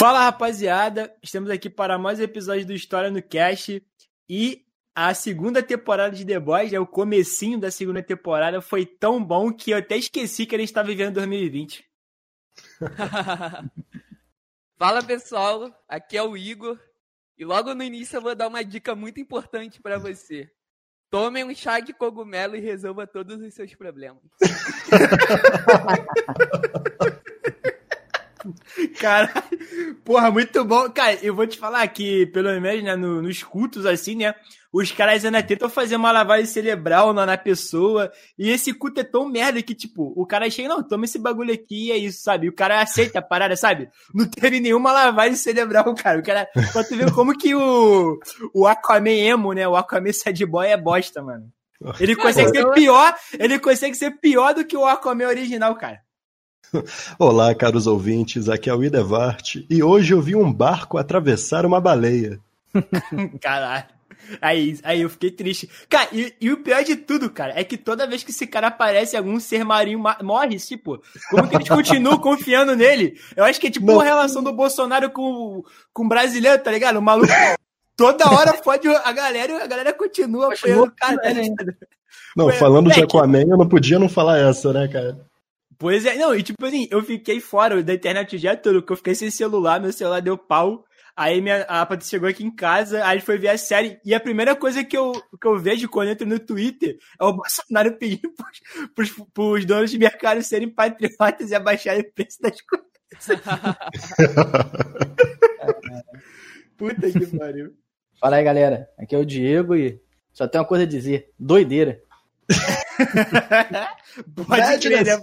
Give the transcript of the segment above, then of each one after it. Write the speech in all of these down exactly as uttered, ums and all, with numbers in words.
Fala, rapaziada, estamos aqui para mais um episódio do História no Cast e a segunda temporada de The Boys, é o comecinho da segunda temporada, foi tão bom que eu até esqueci que a gente estava vivendo dois mil e vinte. Fala, pessoal, aqui é o Igor e logo no início eu vou dar uma dica muito importante para você. Tome um chá de cogumelo e resolva todos os seus problemas. Caralho, porra, muito bom. Cara, eu vou te falar que, pelo menos, né, no, nos cultos, assim, né, os caras ainda tentam fazer uma lavagem cerebral na, na pessoa, e esse culto é tão merda que, tipo, o cara chega, não, toma esse bagulho aqui e é isso, sabe? E o cara aceita a parada, sabe? Não teve nenhuma lavagem cerebral, cara. O cara, pra tu ver como que o, o Aquaman emo, né, o Aquaman sad boy é bosta, mano. Ele consegue ser pior, ele consegue ser pior do que o Aquaman original, cara. Olá, caros ouvintes, aqui é o Idevart e hoje eu vi um barco atravessar uma baleia. Caralho, aí, aí eu fiquei triste. Cara, e, e o pior de tudo, cara, é que toda vez que esse cara aparece, algum ser marinho ma- morre, tipo, como que eles continuam confiando nele? Eu acho que é tipo Não. uma relação do Bolsonaro com, com o brasileiro, tá ligado? O maluco toda hora fode a galera e a galera continua apoiando o cara. Não, falando de Aquaman, eu não podia não falar essa, né, cara? Pois é, não, e tipo assim, eu fiquei fora da internet o dia todo, porque eu fiquei sem celular, meu celular deu pau, aí minha, a Patrícia chegou aqui em casa, aí foi ver a série, e a primeira coisa que eu, que eu vejo quando eu entro no Twitter é o Bolsonaro pedindo pros, pros, pros donos de mercado serem patriotas e abaixarem o preço das coisas. Puta que pariu. Fala aí, galera, aqui é o Diego e só tem uma coisa a dizer, doideira. Pode crer, né?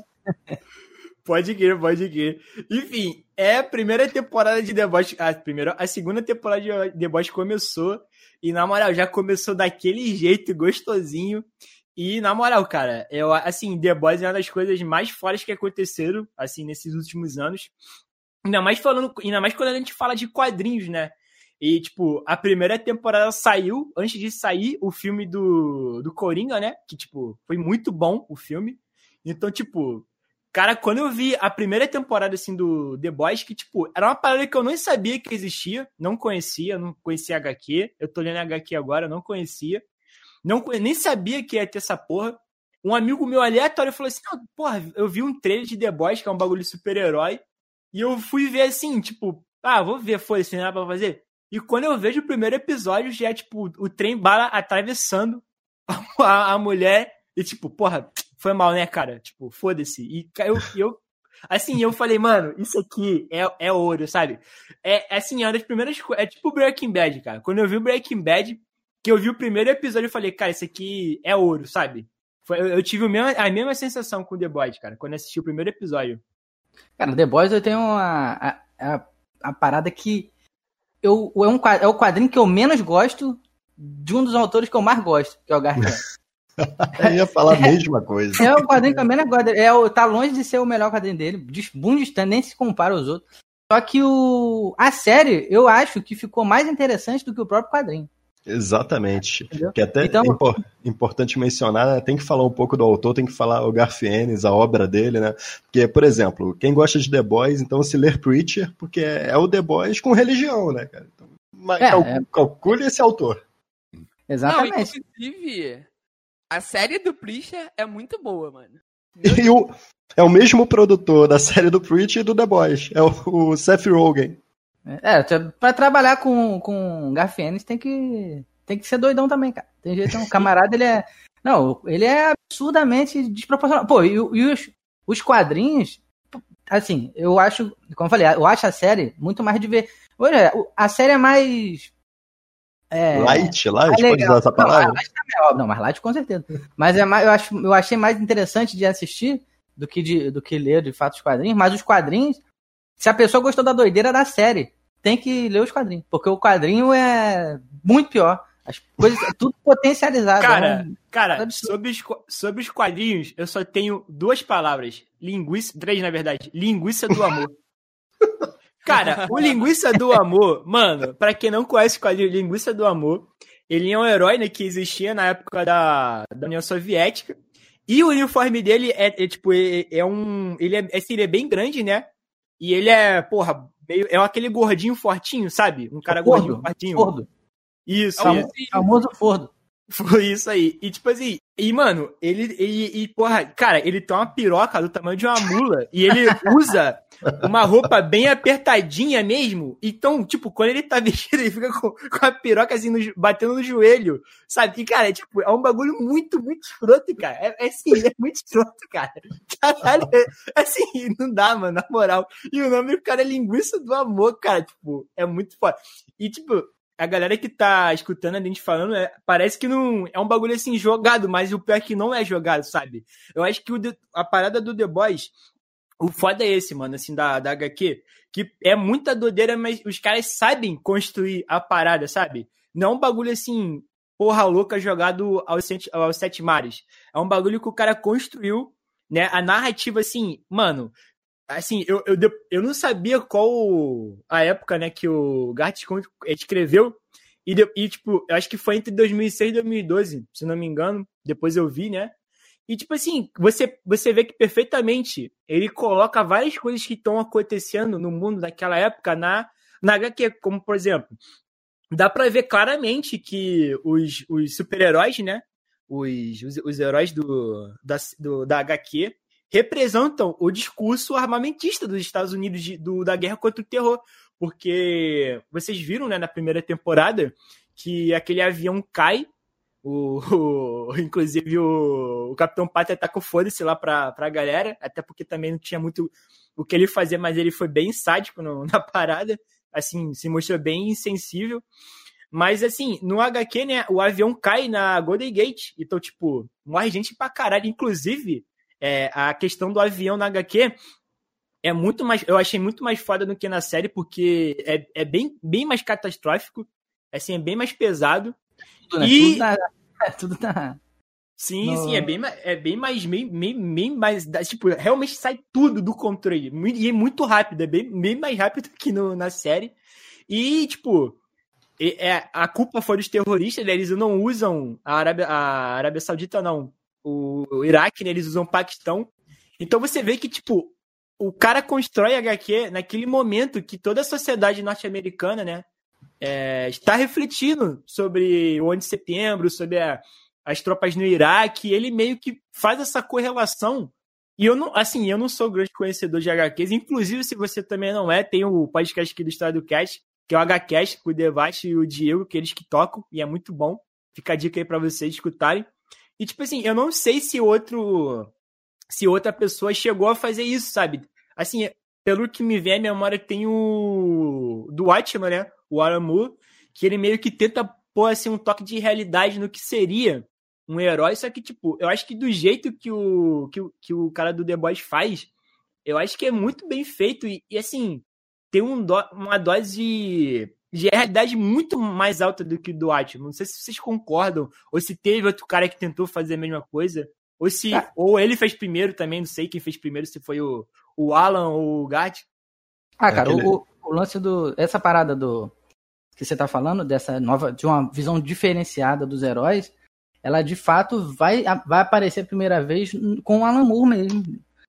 Pode crer, pode crer. Enfim, é a primeira temporada de The Boys. A, primeira, a segunda temporada de The Boys começou. E, na moral, já começou daquele jeito gostosinho. E, na moral, cara, eu, assim, The Boys é uma das coisas mais fodas que aconteceram, assim, nesses últimos anos. Ainda mais falando, ainda mais quando a gente fala de quadrinhos, né? E, tipo, a primeira temporada saiu, antes de sair o filme do, do Coringa, né? Que, tipo, foi muito bom o filme. Então, tipo, cara, quando eu vi a primeira temporada, assim, do The Boys, que, tipo, era uma parada que eu nem sabia que existia, não conhecia, não conhecia H Q. Eu tô lendo H Q agora, não conhecia. Não, nem sabia que ia ter essa porra. Um amigo meu aleatório falou assim, não, porra, eu vi um trailer de The Boys, que é um bagulho de super-herói, e eu fui ver, assim, tipo, ah, vou ver, foi, se não dá pra fazer. E quando eu vejo o primeiro episódio, já é, tipo, o trem bala atravessando a, a mulher, e, tipo, porra... Foi mal, né, cara? Tipo, foda-se. E eu, eu, assim, eu falei, mano, isso aqui é, é ouro, sabe? É, assim, é uma das primeiras coisas. É tipo Breaking Bad, cara. Quando eu vi o Breaking Bad, que eu vi o primeiro episódio, eu falei, cara, isso aqui é ouro, sabe? Foi, eu, eu tive a mesma, a mesma sensação com The Boys, cara, quando eu assisti o primeiro episódio. Cara, The Boys eu tenho uma, a, a, a parada que eu, é, um, é o quadrinho que eu menos gosto de um dos autores que eu mais gosto, que é o Garfield. Eu ia falar a mesma coisa. É o quadrinho que eu menos gosto. É, o, tá longe de ser o melhor quadrinho dele. Muito distante, nem se compara aos outros. Só que o, a série, eu acho que ficou mais interessante do que o próprio quadrinho. Exatamente. Entendeu? Que até então, é impor, importante mencionar, né? Tem que falar um pouco do autor, tem que falar o Garfienes, a obra dele, né? Porque, por exemplo, quem gosta de The Boys, então se ler Preacher, porque é, é o The Boys com religião, né, cara? Então, é, cal, é... calcule esse autor. Exatamente. Não, inclusive... A série do Preacher é muito boa, mano. E o, é o mesmo produtor da série do Preacher e do The Boys. É o, o Seth Rogen. É, pra trabalhar com, com Garfienes tem que, tem que ser doidão também, cara. Tem jeito, um camarada, ele é... Não, ele é absurdamente desproporcional. Pô, e, e os, os quadrinhos... Assim, eu acho... Como eu falei, eu acho a série muito mais de ver... Olha, a série é mais... É, light, light, é pode usar essa palavra? Não, light é não, mas light com certeza. Mas é mais, eu, acho, eu achei mais interessante de assistir do que, de, do que ler, de fato, os quadrinhos. Mas os quadrinhos, se a pessoa gostou da doideira da série, tem que ler os quadrinhos. Porque o quadrinho é muito pior. As coisas, tudo potencializado. Cara, é um, cara sobre, os, sobre os quadrinhos, eu só tenho duas palavras. Linguiça, três na verdade. Linguiça do amor. Cara, o Linguiça do Amor, mano, pra quem não conhece o quadrinho Linguiça do Amor, ele é um herói, né, que existia na época da, da União Soviética, e o uniforme dele é, é tipo, é, é um, ele é, assim, ele é bem grande, né, e ele é, porra, meio, é aquele gordinho fortinho, sabe? Um cara Fordo, gordinho fortinho. Fordo. Isso, É o isso. Famoso Fordo. Foi isso aí. E tipo assim, e mano, ele, ele, e porra, cara, ele tem uma piroca do tamanho de uma mula e ele usa uma roupa bem apertadinha mesmo. Então, tipo, quando ele tá vestido, ele fica com, com a piroca assim, no, batendo no joelho, sabe? E, cara, é, tipo, é um bagulho muito, muito escroto, cara. É, é assim, é muito escroto, cara. Caralho, é, assim, não dá, mano, na moral. E o nome do cara é Linguiça do Amor, cara, tipo, é muito foda. E, tipo, a galera que tá escutando a gente falando, é, parece que não é um bagulho assim jogado, mas o pior é que não é jogado, sabe? Eu acho que o, a parada do The Boys, o foda é esse, mano, assim, da, da H Q, que é muita doideira, mas os caras sabem construir a parada, sabe? Não é um bagulho assim, porra louca jogado aos sete, aos sete mares. É um bagulho que o cara construiu, né? A narrativa, assim, mano. Assim, eu, eu, eu não sabia qual a época, né, que o Garth escreveu, e, e, tipo, eu acho que foi entre dois mil e seis e dois mil e doze, se não me engano, depois eu vi, né, e, tipo assim, você, você vê que perfeitamente ele coloca várias coisas que estão acontecendo no mundo daquela época na, na H Q, como, por exemplo, dá pra ver claramente que os, os super-heróis, né, os, os, os heróis do, da, do, da H Q, representam o discurso armamentista dos Estados Unidos de, do, da guerra contra o terror. Porque vocês viram, né, na primeira temporada que aquele avião cai, o, o, inclusive o, o Capitão Pátria tá com foda-se lá pra, pra galera, até porque também não tinha muito o que ele fazer, mas ele foi bem sádico no, na parada, assim, se mostrou bem insensível. Mas, assim, no H Q, né, o avião cai na Golden Gate, então, tipo, morre gente pra caralho, inclusive... É, a questão do avião na H Q é muito mais, eu achei muito mais foda do que na série, porque é, é bem, bem mais catastrófico, assim, é bem mais pesado. Tudo, né? E... Tudo tá, é, tudo tá... Sim, no... sim, é bem, é bem mais, bem, bem, bem mais, tipo, realmente sai tudo do controle, e é muito rápido, é bem, bem mais rápido que no, na série. E, tipo, é, a culpa foi dos terroristas, né? Eles não usam a Arábia, a Arábia Saudita, não. O, o Iraque, né, eles usam o Paquistão. Então você vê que, tipo, o cara constrói H Q naquele momento que toda a sociedade norte-americana, né, é, está refletindo sobre o onze de setembro, sobre a, as tropas no Iraque, e ele meio que faz essa correlação. E eu não, assim, eu não sou grande conhecedor de H Qs, inclusive se você também não é, tem o podcast aqui do História do Cast, que é o H-Cast, com o Devast e o Diego, que eles que tocam, e é muito bom. Fica a dica aí pra vocês escutarem. E, tipo assim, eu não sei se outro. Se outra pessoa chegou a fazer isso, sabe? Assim, pelo que me vem à memória, tem o. Do Watchman, né? O Alan Moore, que ele meio que tenta pôr assim, um toque de realidade no que seria um herói. Só que, tipo, eu acho que do jeito que o, que o, que o cara do The Boys faz, eu acho que é muito bem feito. E, e assim, tem um do, uma dose de. de realidade muito mais alta do que o do Watchmen. Não sei se vocês concordam, ou se teve outro cara que tentou fazer a mesma coisa, ou se ah. ou ele fez primeiro também, não sei quem fez primeiro, se foi o, o Alan ou o Garth. Ah, cara, é aquele... o, o lance do... essa parada do que você tá falando, dessa nova, de uma visão diferenciada dos heróis, ela de fato vai, vai aparecer a primeira vez com o Alan Moore mesmo,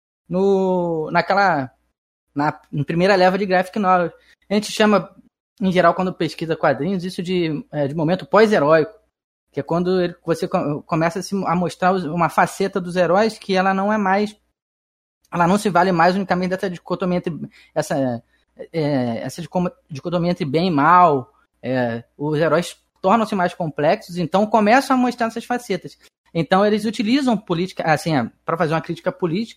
no, naquela, na, na primeira leva de graphic novel. A gente chama... em geral, quando pesquisa quadrinhos, isso de, é, de momento pós-heróico, que é quando ele, você começa a, se, a mostrar uma faceta dos heróis que ela não é mais, ela não se vale mais unicamente dessa dicotomia entre, essa, é, essa dicotomia entre bem e mal, é, os heróis tornam-se mais complexos, então começam a mostrar essas facetas. Então eles utilizam política, assim, para fazer uma crítica política,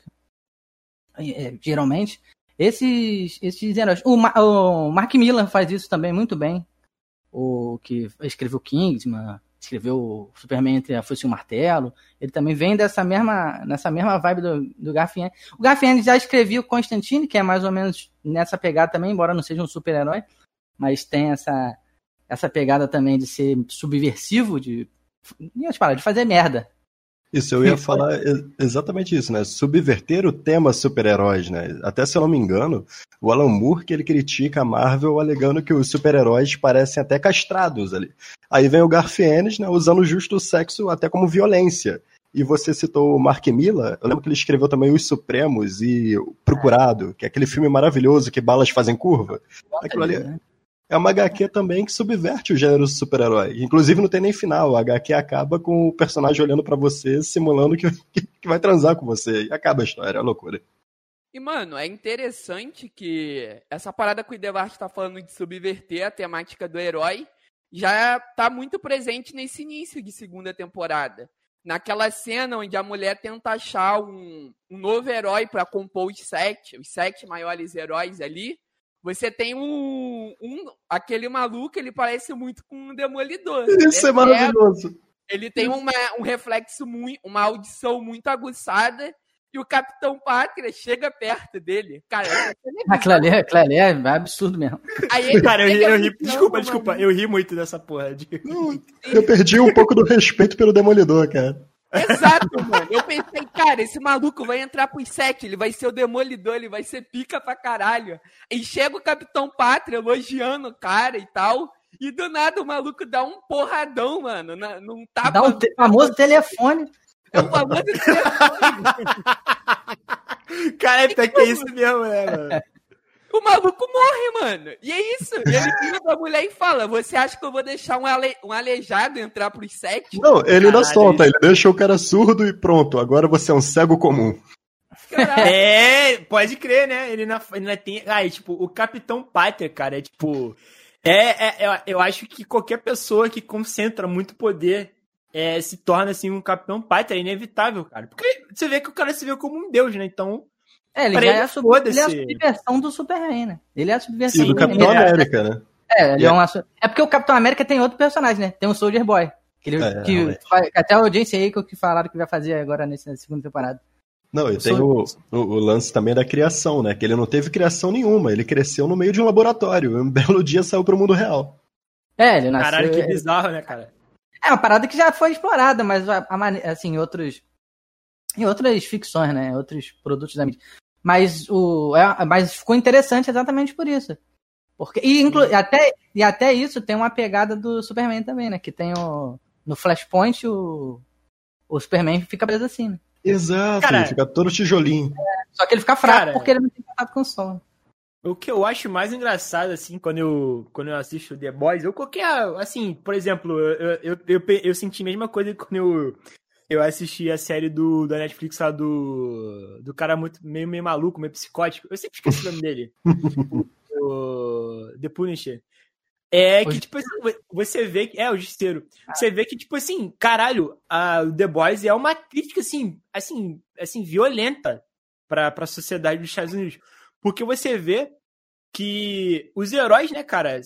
é, geralmente, Esses, esses heróis. O, Ma- o Mark Millar faz isso também muito bem. O que escreveu Kingsman, escreveu o Superman entre a Foice e o Martelo. Ele também vem dessa mesma, nessa mesma vibe do, do Garth Ennis. O Garth Ennis já escrevia o Constantine, que é mais ou menos nessa pegada também, embora não seja um super-herói, mas tem essa, essa pegada também de ser subversivo, de, de fazer merda. Isso, eu ia falar exatamente isso, né? Subverter o tema super-heróis, né? Até se eu não me engano, o Alan Moore, que ele critica a Marvel alegando que os super-heróis parecem até castrados ali. Aí vem o Garth Ennis, né, usando justo o sexo até como violência. E você citou o Mark Millar, eu lembro que ele escreveu também Os Supremos e O Procurado, que é aquele filme maravilhoso que balas fazem curva. Aquilo ali é uma H Q também que subverte o gênero super-herói. Inclusive não tem nem final, a H Q acaba com o personagem olhando pra você, simulando que, que vai transar com você. E acaba a história, é uma loucura. E, mano, é interessante que essa parada que o Idevart tá falando de subverter a temática do herói já tá muito presente nesse início de segunda temporada. Naquela cena onde a mulher tenta achar um, um novo herói pra compor os sete, os sete maiores heróis ali, você tem um, um... aquele maluco, ele parece muito com um Demolidor. Isso é, é maravilhoso. Ele tem uma, um reflexo, muito, uma audição muito aguçada, e o Capitão Pátria chega perto dele. Cara, aquilo ali, aquilo ali é absurdo mesmo. Aí ele cara, eu, eu ri, visão, desculpa, desculpa, eu ri muito dessa porra. De... Eu perdi um pouco do respeito pelo Demolidor, cara. Exato, mano. Eu pensei, cara, esse maluco vai entrar pros sete, ele vai ser o Demolidor, ele vai ser pica pra caralho. E chega o Capitão Pátria elogiando o cara e tal, e do nada o maluco dá um porradão, mano, na, num tapa. Dá um te- famoso telefone. É o famoso telefone. Cara, até que é isso mesmo, né, mano? O maluco morre, mano. E é isso. E ele vira pra mulher e fala, você acha que eu vou deixar um, ale... um aleijado entrar pros sete? Não, ele não Caralho, solta, isso. ele deixa o cara surdo e pronto, agora você é um cego comum. Caralho. É, pode crer, né? Ele ainda, ele ainda tem... Ah, e, tipo, o Capitão Pátria, cara, é tipo... É, é, eu, eu acho que qualquer pessoa que concentra muito poder é, se torna, assim, um Capitão Pátria. É inevitável, cara. Porque você vê que o cara se vê como um deus, né? Então... É, ele Pra já ele, é a, sub... foda-se. ele é a subversão do Superman, né? Ele é a subversão E do do Capitão ele é- América, né? É, ele é, É. uma... é porque o Capitão América tem outro personagem, né? Tem o Soldier Boy. Que, ele, É, que realmente. faz- até o Jason Ackles que falaram que vai fazer agora nessa segunda temporada. Não, e tem o, o, o lance também da criação, né? Que ele não teve criação nenhuma, ele cresceu no meio de um laboratório. E um belo dia saiu pro mundo real. É, ele nasceu... Caralho, que é- bizarro, né, cara? É uma parada que já foi explorada, mas a, a mane- assim, em outros em outras ficções, né? Outros produtos da mídia. Mas o é, mas ficou interessante exatamente por isso. Porque e inclu, até e até isso tem uma pegada do Superman também, né? Que tem o no Flashpoint o o Superman fica preso assim, né? Exato, Cara, ele fica todo tijolinho. Só que ele fica fraco Cara, porque ele não tem contato com o sol. O que eu acho mais engraçado, assim, quando eu, quando eu assisto The Boys, ou qualquer, assim, por exemplo, eu, eu, eu, eu senti a mesma coisa quando eu, eu assisti a série do, da Netflix lá do, do cara muito, meio, meio maluco, meio psicótico. Eu sempre esqueci o nome dele. o The Punisher. É que, tipo assim, você vê que... É, o Justiceiro. Você vê que, tipo assim, caralho, a, o The Boys é uma crítica, assim, assim, assim violenta pra, pra sociedade dos Estados Unidos. Porque você vê que os heróis, né, cara,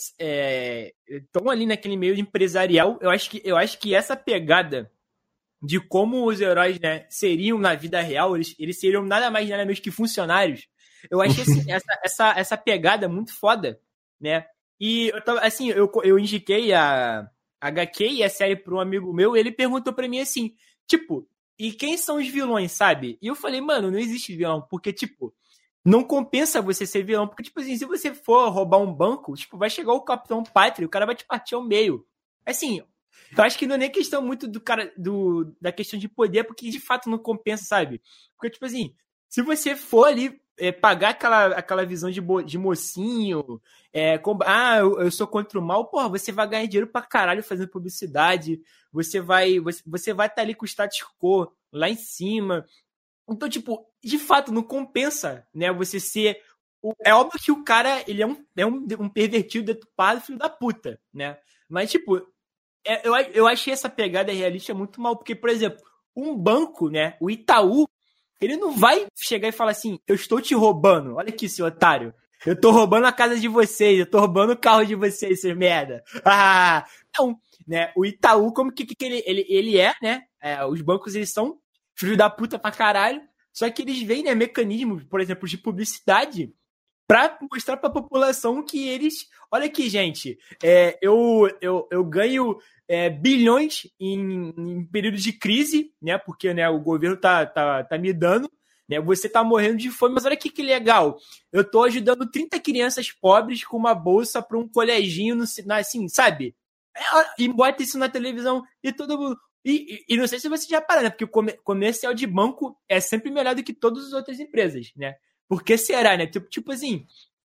estão é, ali naquele meio empresarial. Eu acho, que, eu acho que essa pegada de como os heróis, né, seriam na vida real, eles, eles seriam nada mais nada menos que funcionários. Eu achei assim, essa, essa, essa pegada muito foda, né? E eu tava, assim, eu, eu indiquei a, a H Q e a série para um amigo meu, e ele perguntou pra mim assim, tipo, e quem são os vilões, sabe? E eu falei, mano, não existe vilão, porque, tipo, não compensa você ser vilão, porque, tipo assim, se você for roubar um banco, tipo, vai chegar o Capitão Pátria, o cara vai te partir ao meio. Assim, eu acho que não é nem questão muito do cara, do, da questão de poder, porque de fato não compensa, sabe? Porque, tipo assim, se você for ali é, pagar aquela, aquela visão de, de mocinho, é, com, ah, eu, eu sou contra o mal, porra, você vai ganhar dinheiro pra caralho fazendo publicidade, você vai você, você vai estar ali com o status quo lá em cima. Então, tipo, de fato, não compensa, né, você ser... O, é óbvio que o cara, ele é um, é um, um pervertido, deturpado, filho da puta, né? Mas, tipo, é, eu, eu achei essa pegada realista muito mal, porque, por exemplo, um banco, né, o Itaú, ele não vai chegar e falar assim, eu estou te roubando, olha aqui, seu otário, eu tô roubando a casa de vocês, eu tô roubando o carro de vocês, seus merda. Ah, não, né, o Itaú, como que, que ele, ele, ele é, né, é, os bancos, eles são filho da puta pra caralho, só que eles veem, né, mecanismos, por exemplo, de publicidade pra mostrar pra população que eles... Olha aqui, gente, é, eu, eu, eu ganho é, bilhões em, em períodos de crise, né, porque, né, o governo tá, tá, tá me dando, né, você tá morrendo de fome, mas olha aqui que legal, eu tô ajudando trinta crianças pobres com uma bolsa pra um coleginho, no, assim, sabe? É, e bota isso na televisão e todo mundo... E, e, e não sei se você já parou, né? Porque o comer- comercial de banco é sempre melhor do que todas as outras empresas, né? Por que será, né? Tipo, tipo assim,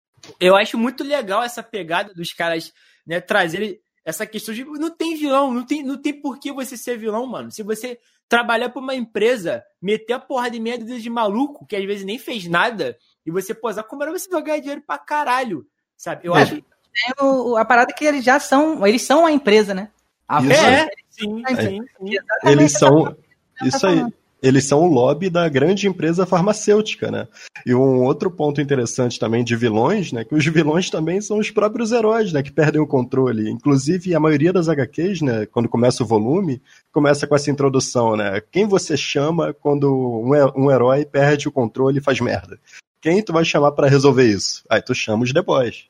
eu acho muito legal essa pegada dos caras, né, trazerem essa questão de não tem vilão, não tem, não tem por que você ser vilão, mano. Se você trabalhar pra uma empresa, meter a porra de meia dúzia de maluco, que às vezes nem fez nada, e você posar como era, você vai ganhar dinheiro pra caralho, sabe? Eu É. acho... Tem o- a parada é que eles já são, eles são a empresa, né? A Isso. É, É. sim, É. sim, sim. Eles são. Isso tá aí. falando. Eles são o lobby da grande empresa farmacêutica, né? E um outro ponto interessante também de vilões, né? Que os vilões também são os próprios heróis, né? Que perdem o controle. Inclusive, a maioria das agá quês, né? Quando começa o volume, começa com essa introdução, né? Quem você chama quando um, he- um herói perde o controle e faz merda? Quem tu vai chamar pra resolver isso? Aí tu chama os The Boys.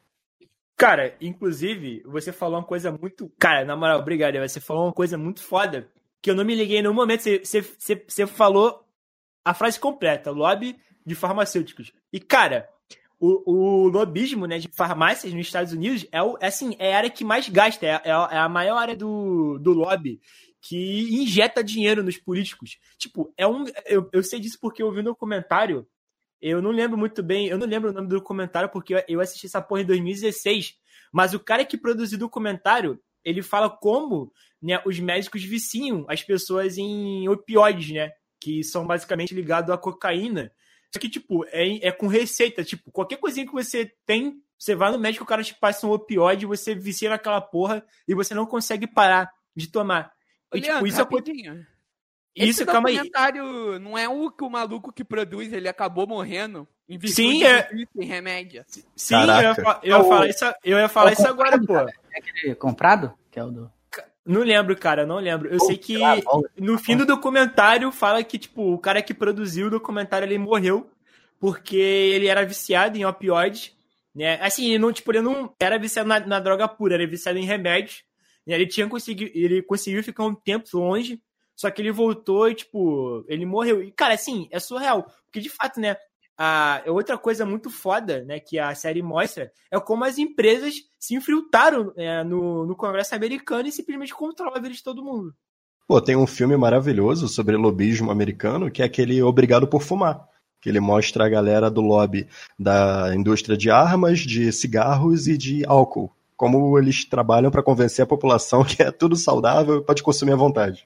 Cara, inclusive, você falou uma coisa muito... Cara, na moral, obrigado. Você falou uma coisa muito foda, que eu não me liguei no momento. Você, você, você, você falou a frase completa, lobby de farmacêuticos. E, cara, o, o lobismo, né, de farmácias nos Estados Unidos é, o, é, assim, é a área que mais gasta, é, é a é a maior área do, do lobby que injeta dinheiro nos políticos. Tipo, é um... Eu, eu sei disso porque eu vi no documentário. Eu não lembro muito bem, eu não lembro o nome do documentário porque eu- eu assisti essa porra em dois mil e dezesseis, mas o cara que produziu o documentário, ele fala como, né, os médicos viciam as pessoas em opioides, né, que são basicamente ligados à cocaína. Só que, tipo, é, é com receita, tipo, qualquer coisinha que você tem, você vai no médico, o cara te passa um opioide, você vicia naquela porra e você não consegue parar de tomar. Ô, E, tipo, Leandro, isso é... rapidinho. Isso, Esse calma aí. documentário não é o que o maluco que produz, ele acabou morrendo em virtude Sim, é. do vício em remédio. Sim, eu ia, Caraca. fa- eu ia falar isso, eu ia falar isso agora, pô. É aquele comprado? Que é o do. Não lembro, cara, não lembro. Eu sei que sei lá, volta. no fim do documentário fala que, tipo, o cara que produziu o documentário, ele morreu porque ele era viciado em opioides, né? Assim, ele não, tipo, ele não era viciado na, na droga pura, era viciado em remédios, né? Ele tinha conseguido, ele conseguiu ficar um tempo longe, só que ele voltou e, tipo, ele morreu. E, cara, assim, é surreal, porque de fato, né, a, outra coisa muito foda, né, que a série mostra é como as empresas se infiltraram, é, no, no Congresso americano e simplesmente controlam a vida de todo mundo. Pô, tem um filme maravilhoso sobre lobismo americano, que é aquele Obrigado por Fumar, que ele mostra a galera do lobby da indústria de armas, de cigarros e de álcool, como eles trabalham para convencer a população que é tudo saudável e pode consumir à vontade.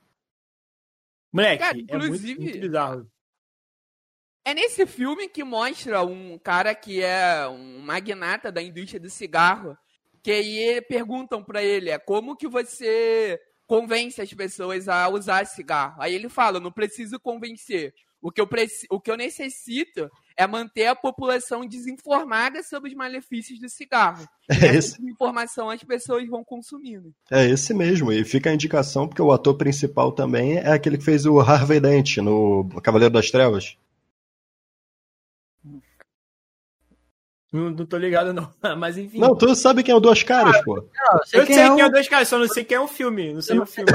Moleque, Cara, é inclusive- muito, muito bizarro. É nesse filme que mostra um cara que é um magnata da indústria do cigarro, que aí perguntam pra ele, é como que você convence as pessoas a usar cigarro? Aí ele fala, não preciso convencer. O que eu, preci- o que eu necessito é manter a população desinformada sobre os malefícios do cigarro. E É essa esse, desinformação as pessoas vão consumindo. é esse mesmo, e fica a indicação porque o ator principal também é aquele que fez o Harvey Dent no Cavaleiro das Trevas. Não, não tô ligado, não. Mas enfim. Não, tu sabe quem é o Duas Caras, pô. Não, eu sei eu quem sei é quem é o- o dois caras, só não sei quem é o filme. Não sei o filme.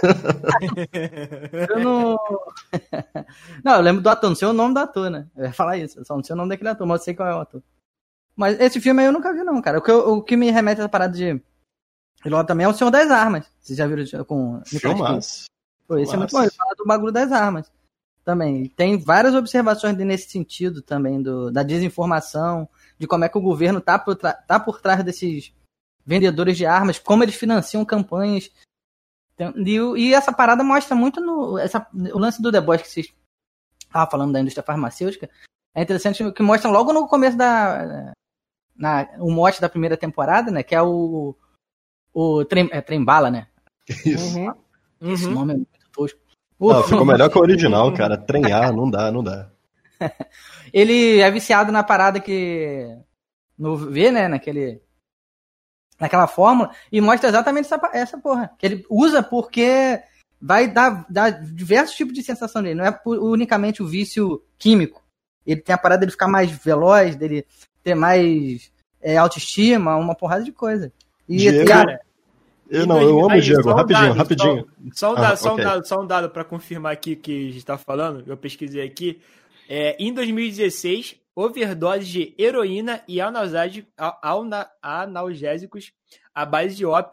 Eu não. Não, eu lembro do ator, não sei o nome do ator, né? Eu ia falar isso, eu só não sei o nome daquele ator, mas eu sei qual é o ator. Mas esse filme aí eu nunca vi, não, cara. O que, eu- o que me remete a essa parada de. E logo também é o Senhor das Armas. Vocês já viram com. Nicolas Cage? Filmaço. Pô, esse é muito bom. Filmaço. Ele fala do bagulho das armas. Também. E tem várias observações nesse sentido também, do, da desinformação, de como é que o governo tá por, tra- tá por trás desses vendedores de armas, como eles financiam campanhas. Tem- E, o- e essa parada mostra muito no. Essa, o lance do The Boys que vocês estavam falando da indústria farmacêutica. É interessante que mostra logo no começo da. Na, o mote da primeira temporada, né? Que é o. O trem, é, trem bala, né? Isso. Uhum. Esse Uhum. nome é muito tosco. Não, ficou melhor que o original, cara. Treinar, não dá, não dá. Ele é viciado na parada que. No V, né? Naquele. Naquela fórmula. E mostra exatamente essa, essa porra. Que ele usa porque vai dar, dar diversos tipos de sensação nele. Não é por- unicamente o vício químico. Ele tem a parada dele ficar mais veloz, dele ter mais é, autoestima, uma porrada de coisa. E, Diego, cara, Eu, não, eu amo o Aí, Diego. só um Rapidinho, dado, rapidinho. Só um Ah, dado, só, ok. um dado, só um dado para confirmar aqui o que a gente tá falando, eu pesquisei aqui. É, em dois mil e dezesseis, overdose de heroína e analgésico- a- alna- analgésicos à base de ópio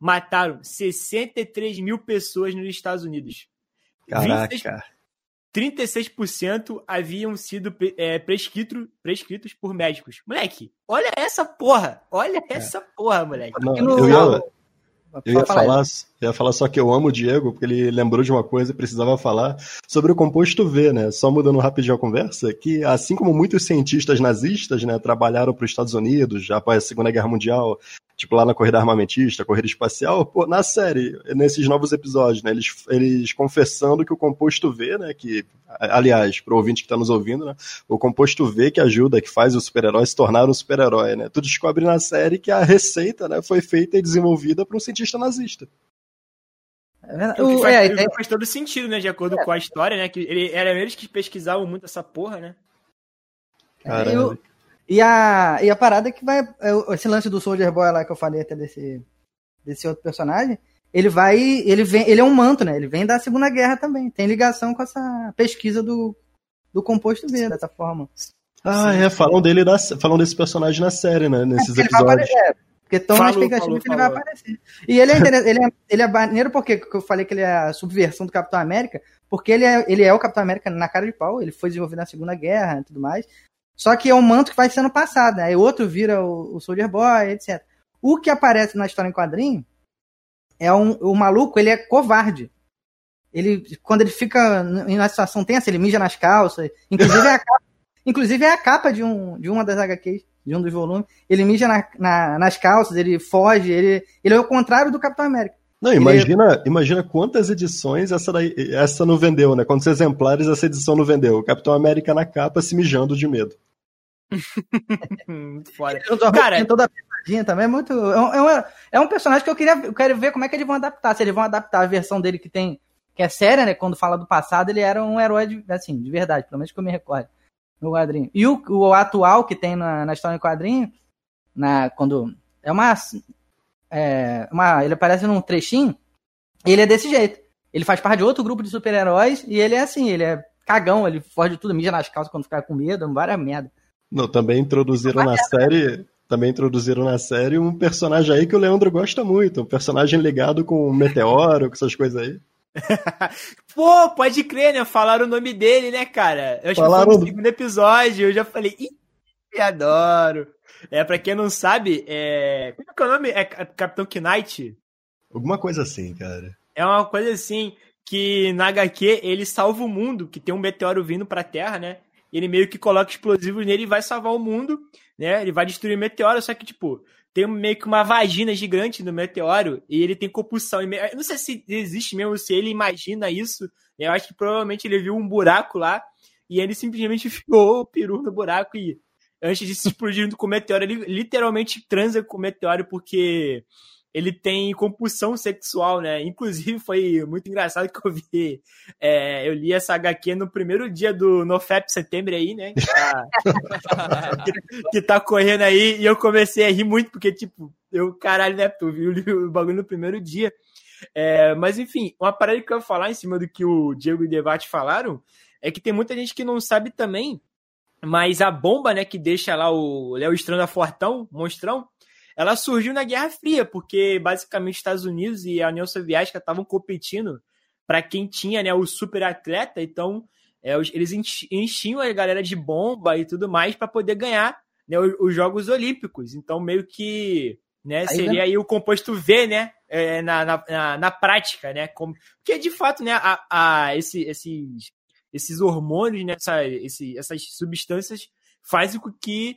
mataram sessenta e três mil pessoas nos Estados Unidos. Caraca. trinta e seis por cento haviam sido é, prescrito, prescritos por médicos. Moleque, olha essa porra. Olha é. essa porra, moleque. Não, eu ia, eu ia falar, eu ia falar só que eu amo o Diego, porque ele lembrou de uma coisa e precisava falar sobre o composto V, né? Só mudando rapidinho a conversa, que assim como muitos cientistas nazistas, né, trabalharam para os Estados Unidos já após a Segunda Guerra Mundial, tipo lá na corrida armamentista, corrida espacial, pô, na série, nesses novos episódios, né, eles, eles confessando que o composto V, né, que, aliás, pro ouvinte que tá nos ouvindo, né, o composto V que ajuda, que faz o super-herói se tornar um super-herói, né, tu descobre na série que a receita, né, foi feita e desenvolvida por um cientista nazista. É, o que faz, é, é, faz todo sentido, né, de acordo é, com a história, né, que ele, era eles que pesquisavam muito essa porra, né. Caramba. Eu... E a, e a parada que vai... Esse lance do Soldier Boy lá que eu falei até desse, desse outro personagem, ele vai... Ele, vem, ele é um manto, né? Ele vem da Segunda Guerra também. Tem ligação com essa pesquisa do, do composto V, dessa forma. Ah, Sim. é. Falam, dele na, falam desse personagem na série, né? Nesses é, episódios. Aparecer, porque estão na expectativa que ele vai aparecer. E ele é, ele, é, ele é maneiro porque eu falei que ele é a subversão do Capitão América, porque ele é, ele é o Capitão América na cara de pau, ele foi desenvolvido na Segunda Guerra e tudo mais. Só que é um manto que vai sendo passado, né? Aí outro vira o, o Soldier Boy, etcétera. O que aparece na história em quadrinho é um, o maluco, ele é covarde. Ele, quando ele fica em uma situação tensa, ele mija nas calças. Inclusive é a capa, inclusive é a capa de, um, de uma das H Qs, de um dos volumes. Ele mija na, na, nas calças, ele foge, ele, ele é o contrário do Capitão América. Não, imagina, ele... imagina quantas edições essa, daí, essa não vendeu, né? Quantos exemplares essa edição não vendeu. O Capitão América na capa se mijando de medo. Fora. Cara, toda a também é muito. É um, é um personagem que eu queria eu quero ver como é que eles vão adaptar. Se eles vão adaptar a versão dele que tem, que é séria, né? Quando fala do passado, ele era um herói de, assim, de verdade, pelo menos que eu me recordo no quadrinho. E o, o atual que tem na, na história em quadrinho, na, quando é uma. É, uma, ele aparece num trechinho, ele é desse jeito. Ele faz parte de outro grupo de super-heróis e ele é assim, ele é cagão, ele foge de tudo, mija nas calças quando fica com medo, várias merda. Não, também introduziram na série, também introduziram na série um personagem aí que o Leandro gosta muito, um personagem ligado com um meteoro, com essas coisas aí. Pô, pode crer, né? Falaram o nome dele, né, cara? Eu acho Falaram... que foi no segundo episódio, eu já falei, ih, adoro. É, pra quem não sabe, é... como é que é o nome? É Capitão Knight? Alguma coisa assim, cara. É uma coisa assim, que na H Q ele salva o mundo, que tem um meteoro vindo pra Terra, né? Ele meio que coloca explosivos nele e vai salvar o mundo, né? Ele vai destruir o meteoro, só que, tipo, tem meio que uma vagina gigante no meteoro e ele tem compulsão. Eu não sei se existe mesmo, se ele imagina isso. Eu acho que provavelmente ele viu um buraco lá e ele simplesmente enfiou o peru no buraco e antes de se explodir junto com o meteoro, ele literalmente transa com o meteoro porque ele tem compulsão sexual, né? Inclusive, foi muito engraçado que eu vi, é, eu li essa H Q no primeiro dia do NoFap Setembro aí, né? Que tá, que, que tá correndo aí, e eu comecei a rir muito, porque, tipo, eu, caralho, né? Eu vi o bagulho no primeiro dia. É, mas, enfim, uma parada que eu ia falar em cima do que o Diego e o Debate falaram, é que tem muita gente que não sabe também, mas a bomba, né, que deixa lá o Léo Stronda fortão, monstrão, ela surgiu na Guerra Fria, porque basicamente os Estados Unidos e a União Soviética estavam competindo para quem tinha, né, o super atleta, então é, eles enchiam a galera de bomba e tudo mais para poder ganhar, né, os, os Jogos Olímpicos. Então meio que, né, aí, seria né? aí o composto V, né, é, na, na, na prática, né, como, porque de fato, né, a, a, esse, esses, esses hormônios, né, essa, esse, essas substâncias fazem com que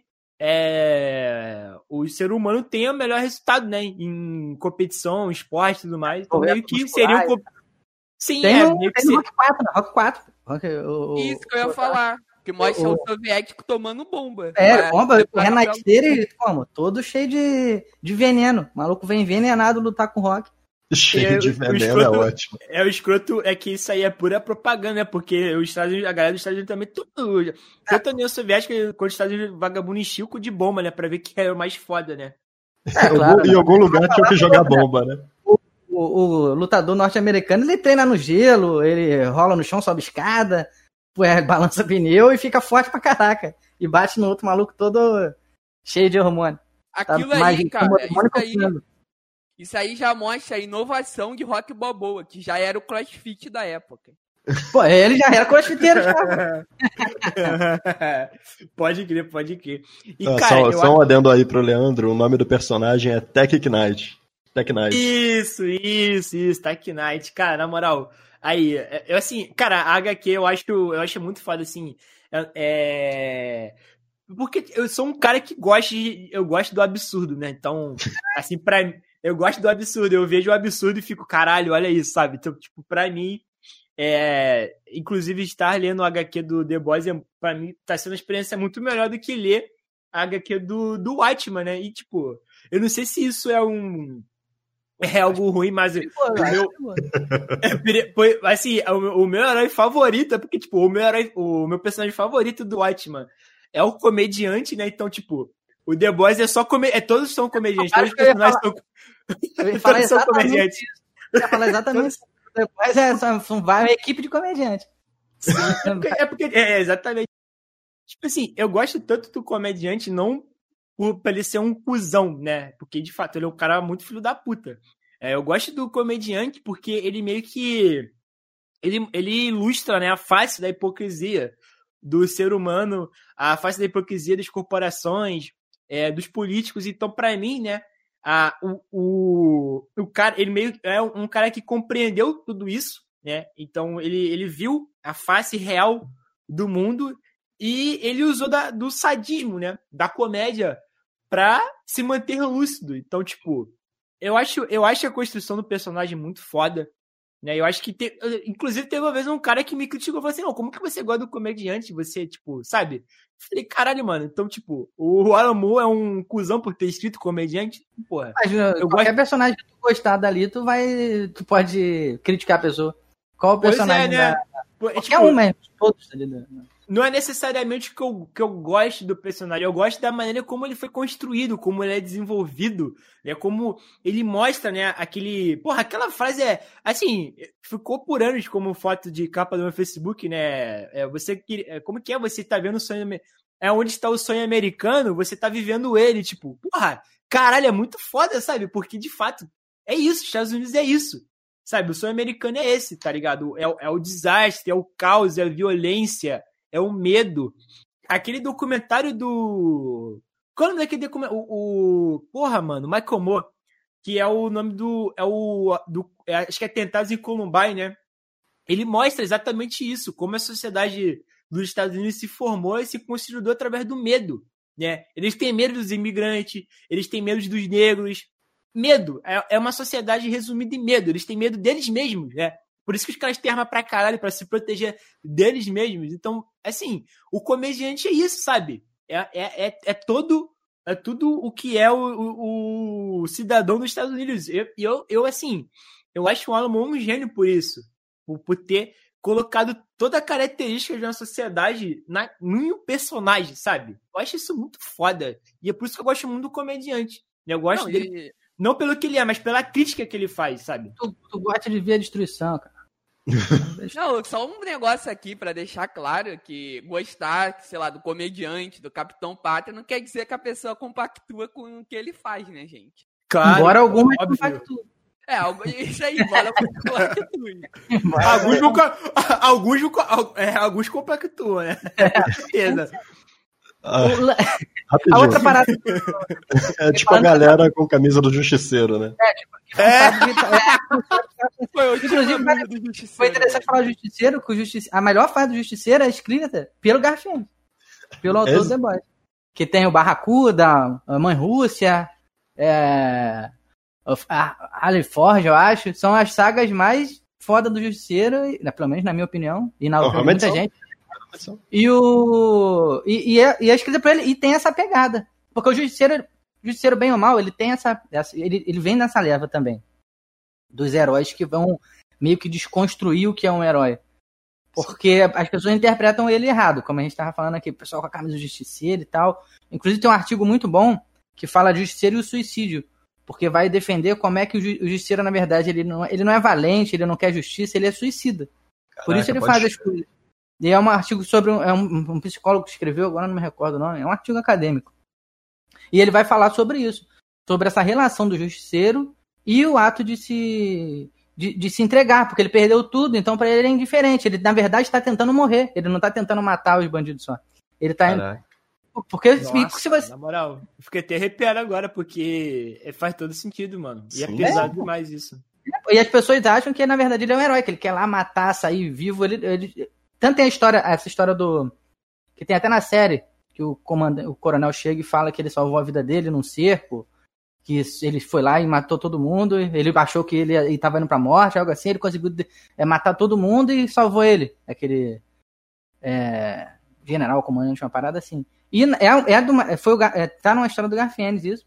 É, o ser humano tem o melhor resultado, né? Em competição, esporte e tudo mais. Então, meio que seria um. Sim, tem é. No, meio que tem no Rock quatro, né? Rock quatro. Rock, o, Isso que eu ia o, falar. Que mostra o, o soviético tomando bomba. É, bomba. O renascer, como? Todo cheio de, de veneno. O maluco vem envenenado lutar com o Rock. Cheio é, de veneno, escroto, é ótimo. É, o escroto é que isso aí é pura propaganda, né? Porque os Estados Unidos, a galera dos Estados Unidos também, tudo. Tanto a União Soviética quanto os Estados Unidos vagabundo em Chico de bomba, né? Pra ver que é o mais foda, né? É, claro, em algum lugar tinha que jogar bomba, né? O, o, o lutador norte-americano, ele treina no gelo, ele rola no chão, sobe escada, é, balança pneu e fica forte pra caraca. E bate no outro maluco todo cheio de hormônio. Aquilo tá, aí, cara, isso aí... Isso aí já mostra a inovação de Rock Balboa, que já era o CrossFit da época. Pô, ele já era crossfiteiro, já. Pode crer, pode crer. E, ah, cara, só, eu só um adendo aí pro Leandro, o nome do personagem é Tech Knight. Tech Knight. Isso, isso, isso, Tech Knight. Cara, na moral, aí, eu assim, cara, a H Q eu acho, eu acho muito foda, assim, é... Porque eu sou um cara que gosta de, eu gosto do absurdo, né? Então, assim, pra mim, eu gosto do absurdo, eu vejo o absurdo e fico, caralho, olha isso, sabe? Então, tipo, pra mim, é... inclusive estar lendo o H Q do The Boys, é, pra mim, tá sendo uma experiência muito melhor do que ler a H Q do, do Watchman, né? E, tipo, eu não sei se isso é um... É algo ruim, mas o meu, é, assim, o, o meu herói favorito é porque, tipo, o meu herói, o meu personagem favorito do Watchman é o comediante, né? Então, tipo, o The Boys é só comediante, é, todos são comediantes, todos os personagens são, todos são comediantes. Isso. Eu ia falar exatamente isso. O The Boys é, são, são várias equipes de comediantes. É porque, é, porque, é exatamente. Tipo assim, eu gosto tanto do comediante, não por, pra ele ser um cuzão, né? Porque, de fato, ele é um cara muito filho da puta. É, eu gosto do comediante porque ele meio que... Ele, ele ilustra, né, a face da hipocrisia do ser humano, a face da hipocrisia das corporações, é, dos políticos. Então, pra mim, né, a, o, o, o cara, ele meio é um cara que compreendeu tudo isso, né? Então, ele, ele viu a face real do mundo e ele usou da, do sadismo, né, da comédia, pra se manter lúcido. Então, tipo, eu acho, eu acho a construção do personagem muito foda, né? Eu acho que, te, inclusive, teve uma vez um cara que me criticou e falou assim, não, como que você gosta do comediante? Você, tipo, sabe? Eu falei, caralho, mano, então, tipo, o Alan Moore é um cuzão por ter escrito comediante? Porra. Mas, eu qualquer gosto... personagem que tu gostar dali, tu vai, tu pode criticar a pessoa. Qual o personagem? Pois é, né? Da... Pô, é, qualquer tipo, um mesmo, todos ali. Da... Não é necessariamente que eu, que eu goste do personagem, eu gosto da maneira como ele foi construído, como ele é desenvolvido, né? Como ele mostra, né, aquele... Porra, aquela frase é... Assim, ficou por anos como foto de capa do meu Facebook, né? É, você, como que é? Você tá vendo o sonho... É onde está o sonho americano, você tá vivendo ele, tipo... Porra, caralho, é muito foda, sabe? Porque, de fato, é isso, os Estados Unidos é isso. Sabe, o sonho americano é esse, tá ligado? É, é o desastre, é o caos, é a violência... É o medo. Aquele documentário do... Qual é o nome daquele documentário? O, o... Porra, mano, Michael Moore. Que é o nome do... É o... Do... É, acho que é Tentados em Columbine, né? Ele mostra exatamente isso. Como a sociedade dos Estados Unidos se formou e se consolidou através do medo, né? Eles têm medo dos imigrantes. Eles têm medo dos negros. Medo. É, é uma sociedade resumida em medo. Eles têm medo deles mesmos, né? Por isso que os caras têm arma pra caralho, pra se proteger deles mesmos. Então, assim, o comediante é isso, sabe? É, é, é, é todo... É tudo o que é o, o, o cidadão dos Estados Unidos. E eu, eu, eu, assim, eu acho o Alan Moore um gênio por isso. Por, por ter colocado toda a característica de uma sociedade na, num personagem, sabe? Eu acho isso muito foda. E é por isso que eu gosto muito do comediante. Eu gosto Não, dele... E... Não pelo que ele é, mas pela crítica que ele faz, sabe? Tu, tu gosta de ver a destruição, cara. Não, só um negócio aqui pra deixar claro que gostar, sei lá, do comediante, do Capitão Pátria, não quer dizer que a pessoa compactua com o que ele faz, né, gente? Claro. Embora algumas compactuem. É, isso aí, embora compactuem. Alguns, alguns, é, alguns compactuam, né? É, certeza. Ah, a outra parada. É tipo a galera com camisa do Justiceiro, né? É, tipo, é. Foi, Inclusive, foi interessante falar do Justiceiro, que o Justice... a melhor fase do Justiceiro é escrita pelo Garfield, pelo autor do The Boys. Que tem o Barracuda, a Mãe Rússia, é... a Harley Forge, eu acho. São as sagas mais fodas do Justiceiro, pelo menos na minha opinião, e na opinião de muita gente. E o e, e, é, e é escrita pra ele e tem essa pegada, porque o Justiceiro, Justiceiro bem ou mal, ele tem essa, essa ele, ele vem nessa leva também dos heróis que vão meio que desconstruir o que é um herói, porque as pessoas interpretam ele errado, como a gente tava falando aqui, o pessoal com a camisa do Justiceiro e tal. Inclusive tem um artigo muito bom que fala de Justiceiro e o suicídio, porque vai defender como é que o Justiceiro, na verdade, ele não, ele não é valente, ele não quer justiça, ele é suicida. Caraca, por isso ele faz as coisas. E é um artigo sobre um, é um, um psicólogo que escreveu, agora não me recordo o nome, é um artigo acadêmico. E ele vai falar sobre isso, sobre essa relação do Justiceiro e o ato de se, de, de se entregar, porque ele perdeu tudo, então pra ele é indiferente. Ele, na verdade, tá tentando morrer. Ele não tá tentando matar os bandidos só. Ele tá... Caraca. Porque Nossa, se você... na moral, eu fiquei até arrepiado agora, porque faz todo sentido, mano. E é Sim. pesado é. demais isso. E as pessoas acham que, na verdade, ele é um herói, que ele quer lá matar, sair vivo. Ele, ele... Tanto tem a história, essa história do... Que tem até na série, que o, comandante, o coronel chega e fala que ele salvou a vida dele num cerco, que ele foi lá e matou todo mundo, ele achou que ele estava indo pra morte, algo assim, ele conseguiu é, matar todo mundo e salvou ele. Aquele é, general, comandante, uma parada assim. E é, é, do, foi o, é tá numa história do Garfienes isso.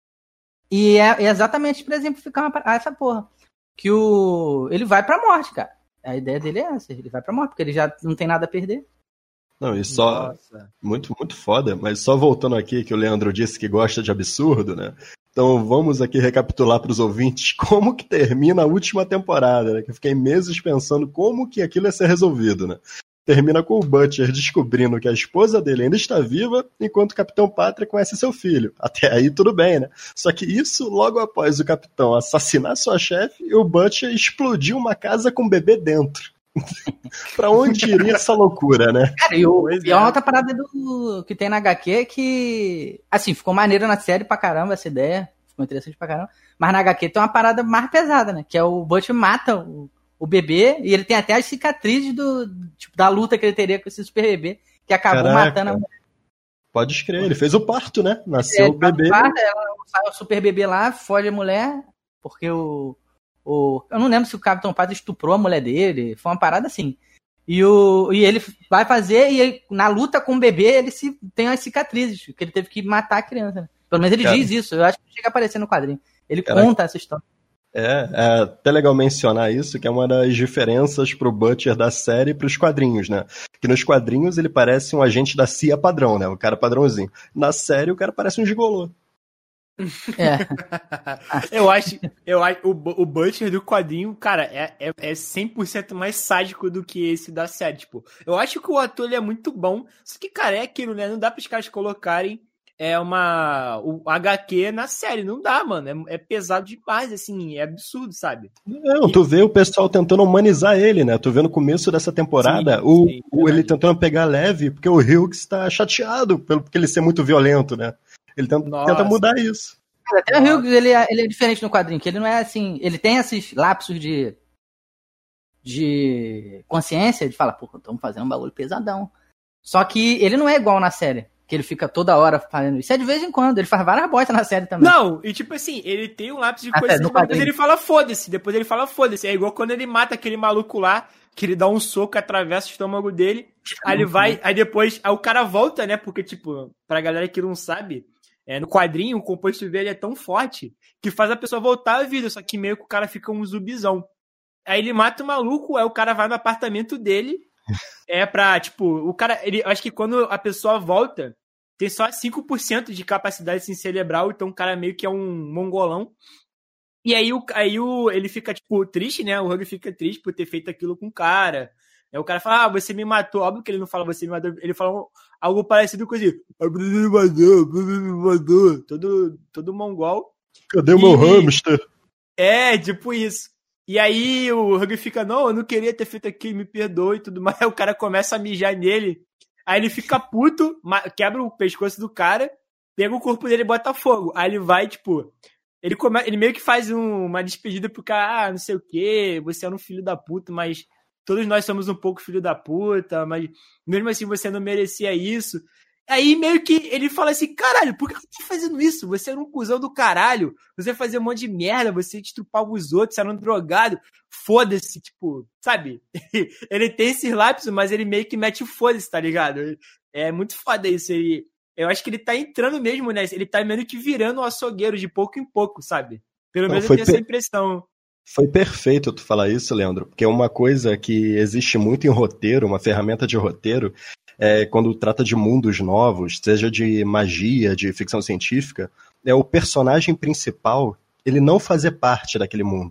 E é, é exatamente pra exemplificar uma, essa porra. Que o, ele vai pra morte, cara. A ideia dele é essa, ele vai pra morte, porque ele já não tem nada a perder. Não, e só... Nossa. Muito, muito foda, mas só voltando aqui, que o Leandro disse que gosta de absurdo, né? Então vamos aqui recapitular para os ouvintes como que termina a última temporada, né? Que eu fiquei meses pensando como que aquilo ia ser resolvido, né? Termina com o Butcher descobrindo que a esposa dele ainda está viva, enquanto o Capitão Pátria conhece seu filho. Até aí tudo bem, né? Só que isso logo após o Capitão assassinar sua chefe e o Butcher explodir uma casa com um bebê dentro. Pra onde iria essa loucura, né? Cara, e, o, e é uma outra parada do, que tem na agá quê que, assim, ficou maneiro na série pra caramba essa ideia, ficou interessante pra caramba, mas na agá quê tem uma parada mais pesada, né? Que é o Butcher mata o, o bebê e ele tem até as cicatrizes do, tipo, da luta que ele teria com esse super bebê, que acabou Caraca. matando a mulher. Pode escrever, ele fez o parto, né? Nasceu é, o bebê. Parto, ela, sai o super bebê lá, foge a mulher, porque o O, eu não lembro se o Capitão Pátria estuprou a mulher dele, foi uma parada assim. E, o, e ele vai fazer, e ele, na luta com o bebê, ele se, tem as cicatrizes, que ele teve que matar a criança. Né? Pelo menos ele Cara. diz isso, eu acho que chega a aparecer no quadrinho. Ele Cara. conta essa história. É, é até legal mencionar isso, que é uma das diferenças pro Butcher da série e pros quadrinhos, né? Que nos quadrinhos ele parece um agente da C I A padrão, né? O cara padrãozinho. Na série o cara parece um gigolô. É. eu acho, eu acho o, o Butcher do quadrinho, cara, é, é, é cem por cento mais sádico do que esse da série. Tipo, eu acho que o ator ele é muito bom, só que, cara, é aquilo, né? Não dá para os caras colocarem é uma, o agá quê na série, não dá, mano. É, é pesado demais, assim, é absurdo, sabe? Não, e... tu vê o pessoal tentando humanizar ele, né? Tu vê no começo dessa temporada sim, o, sim, o ele tentando pegar leve, porque o Hughes tá chateado pelo porque ele ser muito violento, né? Ele tenta, tenta mudar isso. Até o Hughes, ele é, ele é diferente no quadrinho, que ele não é assim... Ele tem esses lapsos de... de consciência, de falar, pô, estamos fazendo um bagulho pesadão. Só que ele não é igual na série, que ele fica toda hora fazendo isso. É de vez em quando, ele faz várias botas na série também. Não, e tipo assim, ele tem um lápis de consciência, mas depois ele fala foda-se, depois ele fala foda-se. É igual quando ele mata aquele maluco lá, que ele dá um soco, atravessa o estômago dele, aí ele vai, aí depois, aí o cara volta, né, porque tipo, pra galera que não sabe... É, no quadrinho, o composto dele é tão forte que faz a pessoa voltar à vida, só que meio que o cara fica um zumbizão. Aí ele mata o maluco, aí o cara vai no apartamento dele, é pra, tipo, o cara, ele, acho que quando a pessoa volta, tem só cinco por cento de capacidade assim, cerebral, então o cara meio que é um mongolão. E aí, o, aí o, ele fica, tipo, triste, né? O Hugh fica triste por ter feito aquilo com o cara. Aí o cara fala, ah, você me matou. Óbvio que ele não fala você me matou, ele fala algo parecido com assim, você me matou, você me matou. Todo, todo mongol. Cadê o meu hamster? É, tipo isso. E aí o Hugh fica, não, eu não queria ter feito aquilo, me perdoe e tudo mais. Aí o cara começa a mijar nele. Aí ele fica puto, quebra o pescoço do cara, pega o corpo dele e bota fogo. Aí ele vai, tipo... Ele, come... ele meio que faz um, uma despedida pro cara, ah, não sei o quê, você é um filho da puta, mas... Todos nós somos um pouco filho da puta, mas mesmo assim você não merecia isso. Aí meio que ele fala assim, caralho, por que você tá fazendo isso? Você era um cuzão do caralho, você fazia um monte de merda, você estrupava os outros, você era um drogado, foda-se, tipo, sabe? Ele tem esses lápis, mas ele meio que mete o foda-se, tá ligado? É muito foda isso, ele... Eu acho que ele tá entrando mesmo, né? Ele tá meio que virando um açougueiro de pouco em pouco, sabe? Pelo menos eu tenho essa impressão. Foi perfeito tu falar isso, Leandro, porque uma coisa que existe muito em roteiro, uma ferramenta de roteiro, é quando trata de mundos novos, seja de magia, de ficção científica, é o personagem principal, ele não fazer parte daquele mundo.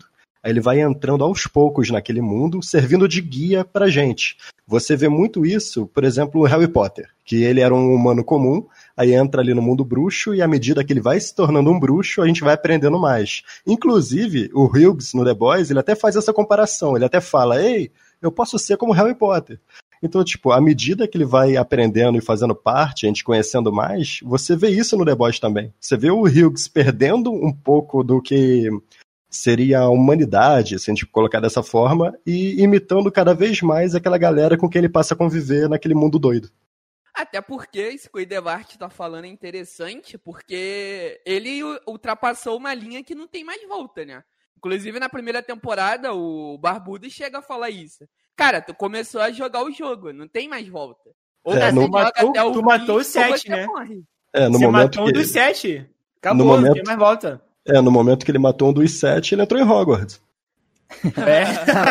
Aí ele vai entrando aos poucos naquele mundo, servindo de guia pra gente. Você vê muito isso, por exemplo, no Harry Potter, que ele era um humano comum, aí entra ali no mundo bruxo, e à medida que ele vai se tornando um bruxo, a gente vai aprendendo mais. Inclusive, o Hughes, no The Boys, ele até faz essa comparação, ele até fala, ei, eu posso ser como Harry Potter. Então, tipo, à medida que ele vai aprendendo e fazendo parte, a gente conhecendo mais, você vê isso no The Boys também. Você vê o Hughes perdendo um pouco do que seria a humanidade, se a gente colocar dessa forma, e imitando cada vez mais aquela galera com quem ele passa a conviver naquele mundo doido. Até porque isso que o Idevart tá falando é interessante, porque ele ultrapassou uma linha que não tem mais volta, né? Inclusive, na primeira temporada, o Barbudo chega a falar isso. Cara, tu começou a jogar o jogo, não tem mais volta. Ou É, você no- joga matou- até o tu fim, matou ou os sete, você né? morre. É, no Você momento matou um que... dos sete. Acabou, No não momento- tem mais volta. É, no momento que ele matou um dos sete, ele entrou em Hogwarts. É,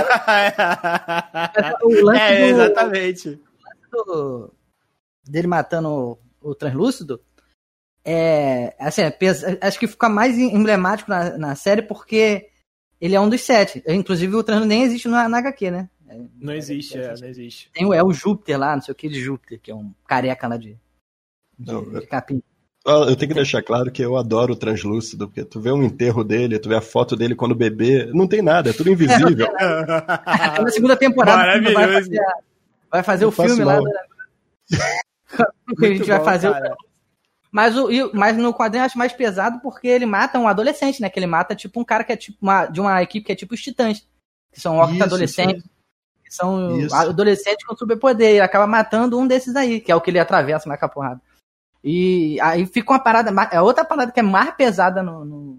O lance é do- exatamente. do- dele matando o, o translúcido é assim, é pes- acho que fica mais emblemático na, na série porque ele é um dos sete. Inclusive o translúcido nem existe na, na H Q, né? Não existe, é, não existe. Tem o, é o Júpiter lá, não sei o que de Júpiter, que é um careca lá de, de, Não, de capim. Ah, eu tenho que deixar claro que eu adoro o translúcido, porque tu vê um enterro dele, tu vê a foto dele quando bebê, não tem nada, é tudo invisível. Na segunda temporada quando vai Maravilhoso. fazer, a- vai fazer Eu o filme faço lá. mal. Da... que a gente Muito vai bom, fazer o cara. Mas, o, e- mas no quadrinho eu acho mais pesado porque ele mata um adolescente, né? Que ele mata tipo um cara que é tipo uma, de uma equipe que é tipo os Titãs. Que são orcs Isso, adolescentes. Que são Isso. adolescentes com superpoder. Ele acaba matando um desses aí, que é o que ele atravessa na caporrada. E aí fica uma parada. ma- É outra parada que é mais pesada no, no,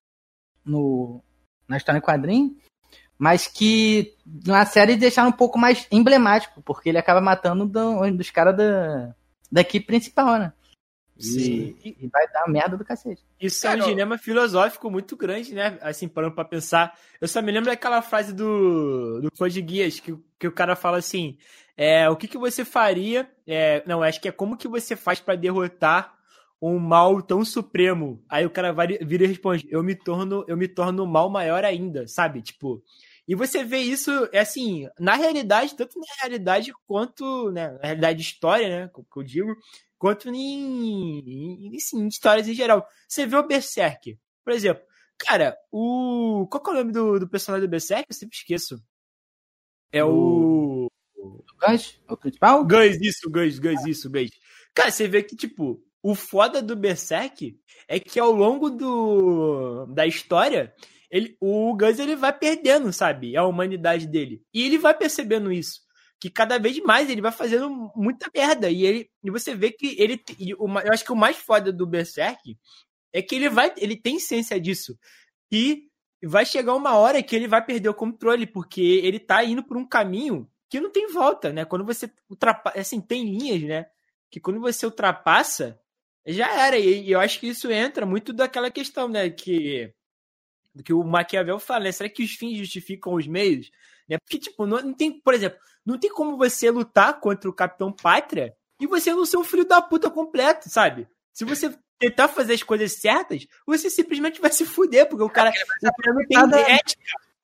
no- na história em quadrinho. Mas que na série deixaram um pouco mais emblemático. Porque ele acaba matando do- dos caras da, da equipe principal, né? Sim. E, e vai dar merda do cacete. Isso é Cara, um dilema filosófico muito grande, né? Assim, parando pra pensar. Eu só me lembro daquela frase do, do Code Geass, que, que o cara fala assim, é, o que, que você faria... É, não, acho que é como que você faz pra derrotar um mal tão supremo? Aí o cara vai, vira e responde, eu me torno eu me torno um mal maior ainda, sabe? Tipo... E você vê isso, é assim, na realidade, tanto na realidade quanto, né, na realidade de história, né, que eu digo, quanto em, em, assim, em histórias em geral. Você vê o Berserk, por exemplo. Cara, o... Qual que é o nome do, do personagem do Berserk? Eu sempre esqueço. É o... O Gans, o principal? Guns, isso, Guns, Guns, isso, Guns. Cara, você vê que, tipo, o foda do Berserk é que ao longo do, da história, ele, o Guns ele vai perdendo, sabe, a humanidade dele. E ele vai percebendo isso. Que cada vez mais ele vai fazendo muita merda. E, ele, e você vê que ele. E o, eu acho que o mais foda do Berserk é que ele vai. Ele tem ciência disso. E vai chegar uma hora que ele vai perder o controle, porque ele tá indo por um caminho que não tem volta, né? Quando você ultrapassa. Assim, tem linhas, né? Que quando você ultrapassa, já era. E eu acho que isso entra muito daquela questão, né? Que, que o Maquiavel fala, né? Será que os fins justificam os meios? Né? Porque, tipo, não, não tem, por exemplo, não tem como você lutar contra o Capitão Pátria e você não ser um filho da puta completo, sabe? Se você tentar fazer as coisas certas, você simplesmente vai se fuder, porque o cara, o cara não tem Nada- ética.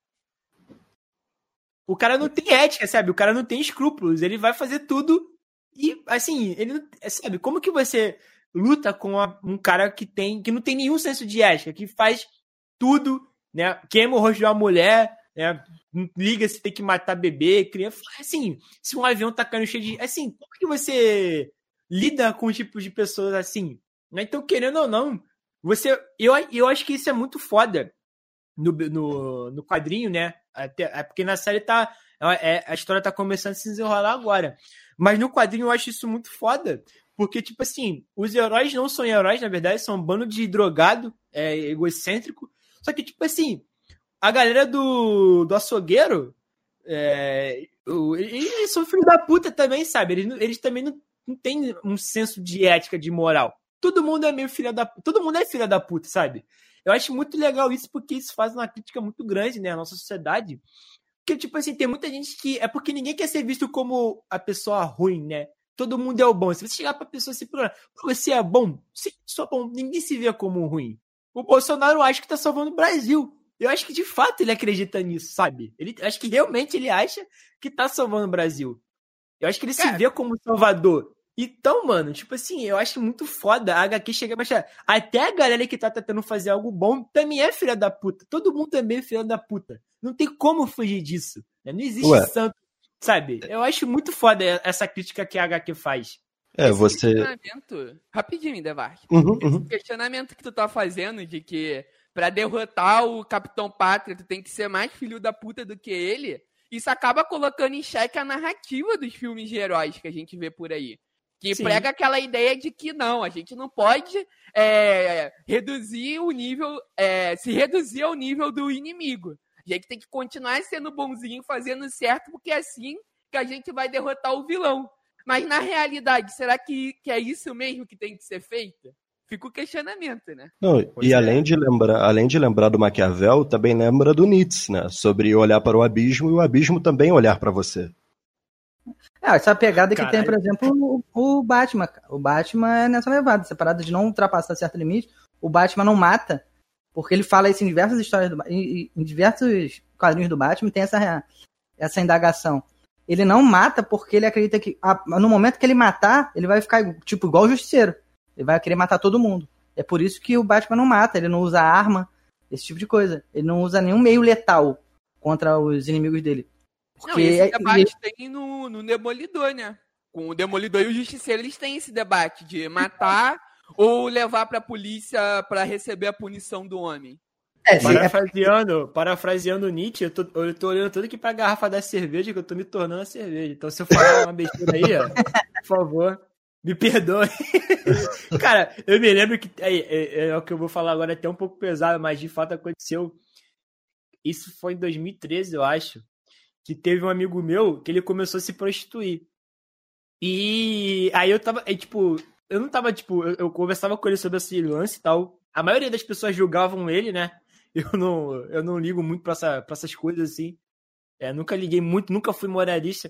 O cara não tem ética, sabe? O cara não tem escrúpulos. Ele vai fazer tudo e, assim, ele não, sabe? Como que você luta com a- um cara que tem, que não tem nenhum senso de ética, que faz tudo, né? Queima o rosto de uma mulher, né? Liga se tem que matar bebê, criança. Assim, se um avião tá caindo cheio de... Assim, como que você lida com tipos de pessoas assim? Né? Então, querendo ou não, você... Eu, eu acho que isso é muito foda no, no, no quadrinho, né? Até, é porque na série tá... É, a história tá começando a se desenrolar agora. Mas no quadrinho eu acho isso muito foda, porque, tipo assim, os heróis não são heróis, na verdade, são um bando de drogado, é, egocêntrico. Só que, tipo assim, a galera do, do açougueiro, é, o- eles são filho da puta também, sabe? Eles, não- eles também não, não têm um senso de ética, de moral. Todo mundo é meio filha da puta. Todo mundo é filha da puta, sabe? Eu acho muito legal isso, porque isso faz uma crítica muito grande, né, à nossa sociedade. Porque, tipo assim, tem muita gente que... É porque ninguém quer ser visto como a pessoa ruim, né? Todo mundo é o bom. Se você chegar pra pessoa assim, você é bom? Sim, sou bom. Ninguém se vê como ruim. O Bolsonaro acha que tá salvando o Brasil. eu acho que de fato ele acredita nisso, sabe? Ele, acho que realmente ele acha que tá salvando o Brasil. Eu acho que ele Cara. se vê como salvador. Então, mano, tipo assim, eu acho muito foda a H Q chegar mais. Até a galera que tá tentando fazer algo bom também é filha da puta. Todo mundo também é filha da puta. Não tem como fugir disso. Né? Não existe Ué. santo, sabe? Eu acho muito foda essa crítica que a H Q faz. É, Esse você. Questionamento... Rapidinho, Devark. Uhum, uhum. Esse questionamento que tu tá fazendo de que pra derrotar o Capitão Pátria tu tem que ser mais filho da puta do que ele, isso acaba colocando em xeque a narrativa dos filmes de heróis que a gente vê por aí. Que Sim. prega aquela ideia de que não, a gente não pode é, reduzir o nível, é, se reduzir ao nível do inimigo. A gente tem que continuar sendo bonzinho, fazendo certo, porque é assim que a gente vai derrotar o vilão. Mas na realidade, será que, que é isso mesmo que tem que ser feito? Fica o questionamento, né? Não, e é. além, de lembrar, além de lembrar do Maquiavel, também lembra do Nietzsche, né? Sobre olhar para o abismo e o abismo também olhar para você. É, essa pegada que Caralho. tem, por exemplo, o, o Batman. O Batman é nessa levada, essa parada de não ultrapassar certo limite. O Batman não mata, porque ele fala isso em diversas histórias, do, em, em diversos quadrinhos do Batman, tem essa, essa indagação. Ele não mata porque ele acredita que a, no momento que ele matar, ele vai ficar tipo igual o Justiceiro. Ele vai querer matar todo mundo. É por isso que o Batman não mata, ele não usa arma, esse tipo de coisa. Ele não usa nenhum meio letal contra os inimigos dele. Porque não, esse debate é... tem no, no Demolidor, né? Com o Demolidor e o Justiceiro, eles têm esse debate de matar ou levar pra polícia pra receber a punição do homem. É, parafraseando, parafraseando Nietzsche, eu tô, eu tô olhando tudo aqui pra garrafa da cerveja, que eu tô me tornando a cerveja. Então, se eu falar uma besteira aí, ó, por favor, me perdoe. Cara, eu me lembro que é, é, é o que eu vou falar agora, é até um pouco pesado, mas de fato aconteceu. Isso foi em dois mil e treze, eu acho. Que teve um amigo meu que ele começou a se prostituir. E aí eu tava, aí, tipo, eu não tava, tipo, eu, eu conversava com ele sobre esse lance e tal. A maioria das pessoas julgavam ele, né? Eu não, eu não ligo muito pra, essa, pra essas coisas, assim. É, nunca liguei muito, nunca fui moralista.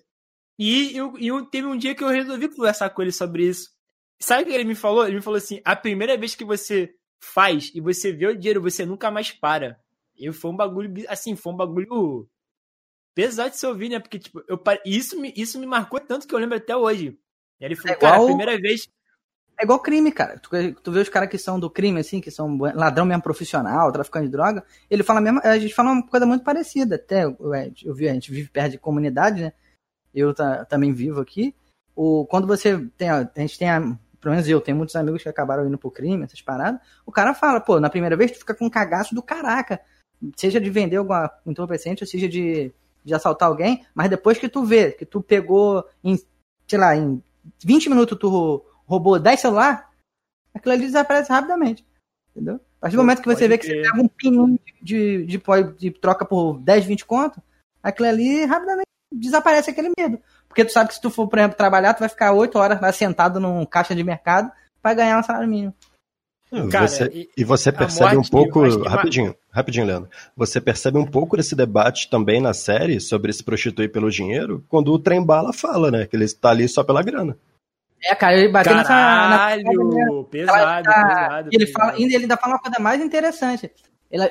E eu, eu, teve um dia que eu resolvi conversar com ele sobre isso. Sabe o que ele me falou? Ele me falou assim, a primeira vez que você faz e você vê o dinheiro, você nunca mais para. E foi um bagulho, assim, foi um bagulho... pesado de se ouvir, né? Porque, tipo, eu pare... isso, me, isso me marcou tanto que eu lembro até hoje. E ele falou, é igual... cara, a primeira vez... É igual crime, cara. Tu, tu vê os caras que são do crime, assim, que são ladrão mesmo profissional, traficante de droga, ele fala mesmo... A gente fala uma coisa muito parecida, até. Eu, eu vi, a gente vive perto de comunidade, né? Eu tá, também vivo aqui. O, quando você tem... A gente tem... A, pelo menos eu tenho muitos amigos que acabaram indo pro crime, essas paradas. O cara fala, pô, na primeira vez tu fica com um cagaço do caraca. Seja de vender alguma entorpecente, ou seja de... de assaltar alguém, mas depois que tu vê, que tu pegou em, sei lá, em vinte minutos tu roubou dez celulares, aquilo ali desaparece rapidamente, entendeu? A partir do Pô, momento que você vê que ter. você pega um pininho de, de, de, de troca por dez, vinte conto, aquilo ali rapidamente desaparece aquele medo. Porque tu sabe que se tu for, por exemplo, trabalhar, tu vai ficar oito horas lá sentado num caixa de mercado para ganhar um salário mínimo. Cara, você, e, e você percebe morte, um pouco, rapidinho, vai... rapidinho, Leandro, você percebe um pouco desse debate também na série sobre se prostituir pelo dinheiro, quando o Trem-Bala fala, né, que ele está ali só pela grana. É, cara, ele bateu nessa... Caralho, nessa... pesado, tá, pesado. Ele, pesado. Fala, ele ainda fala uma coisa mais interessante. Ele,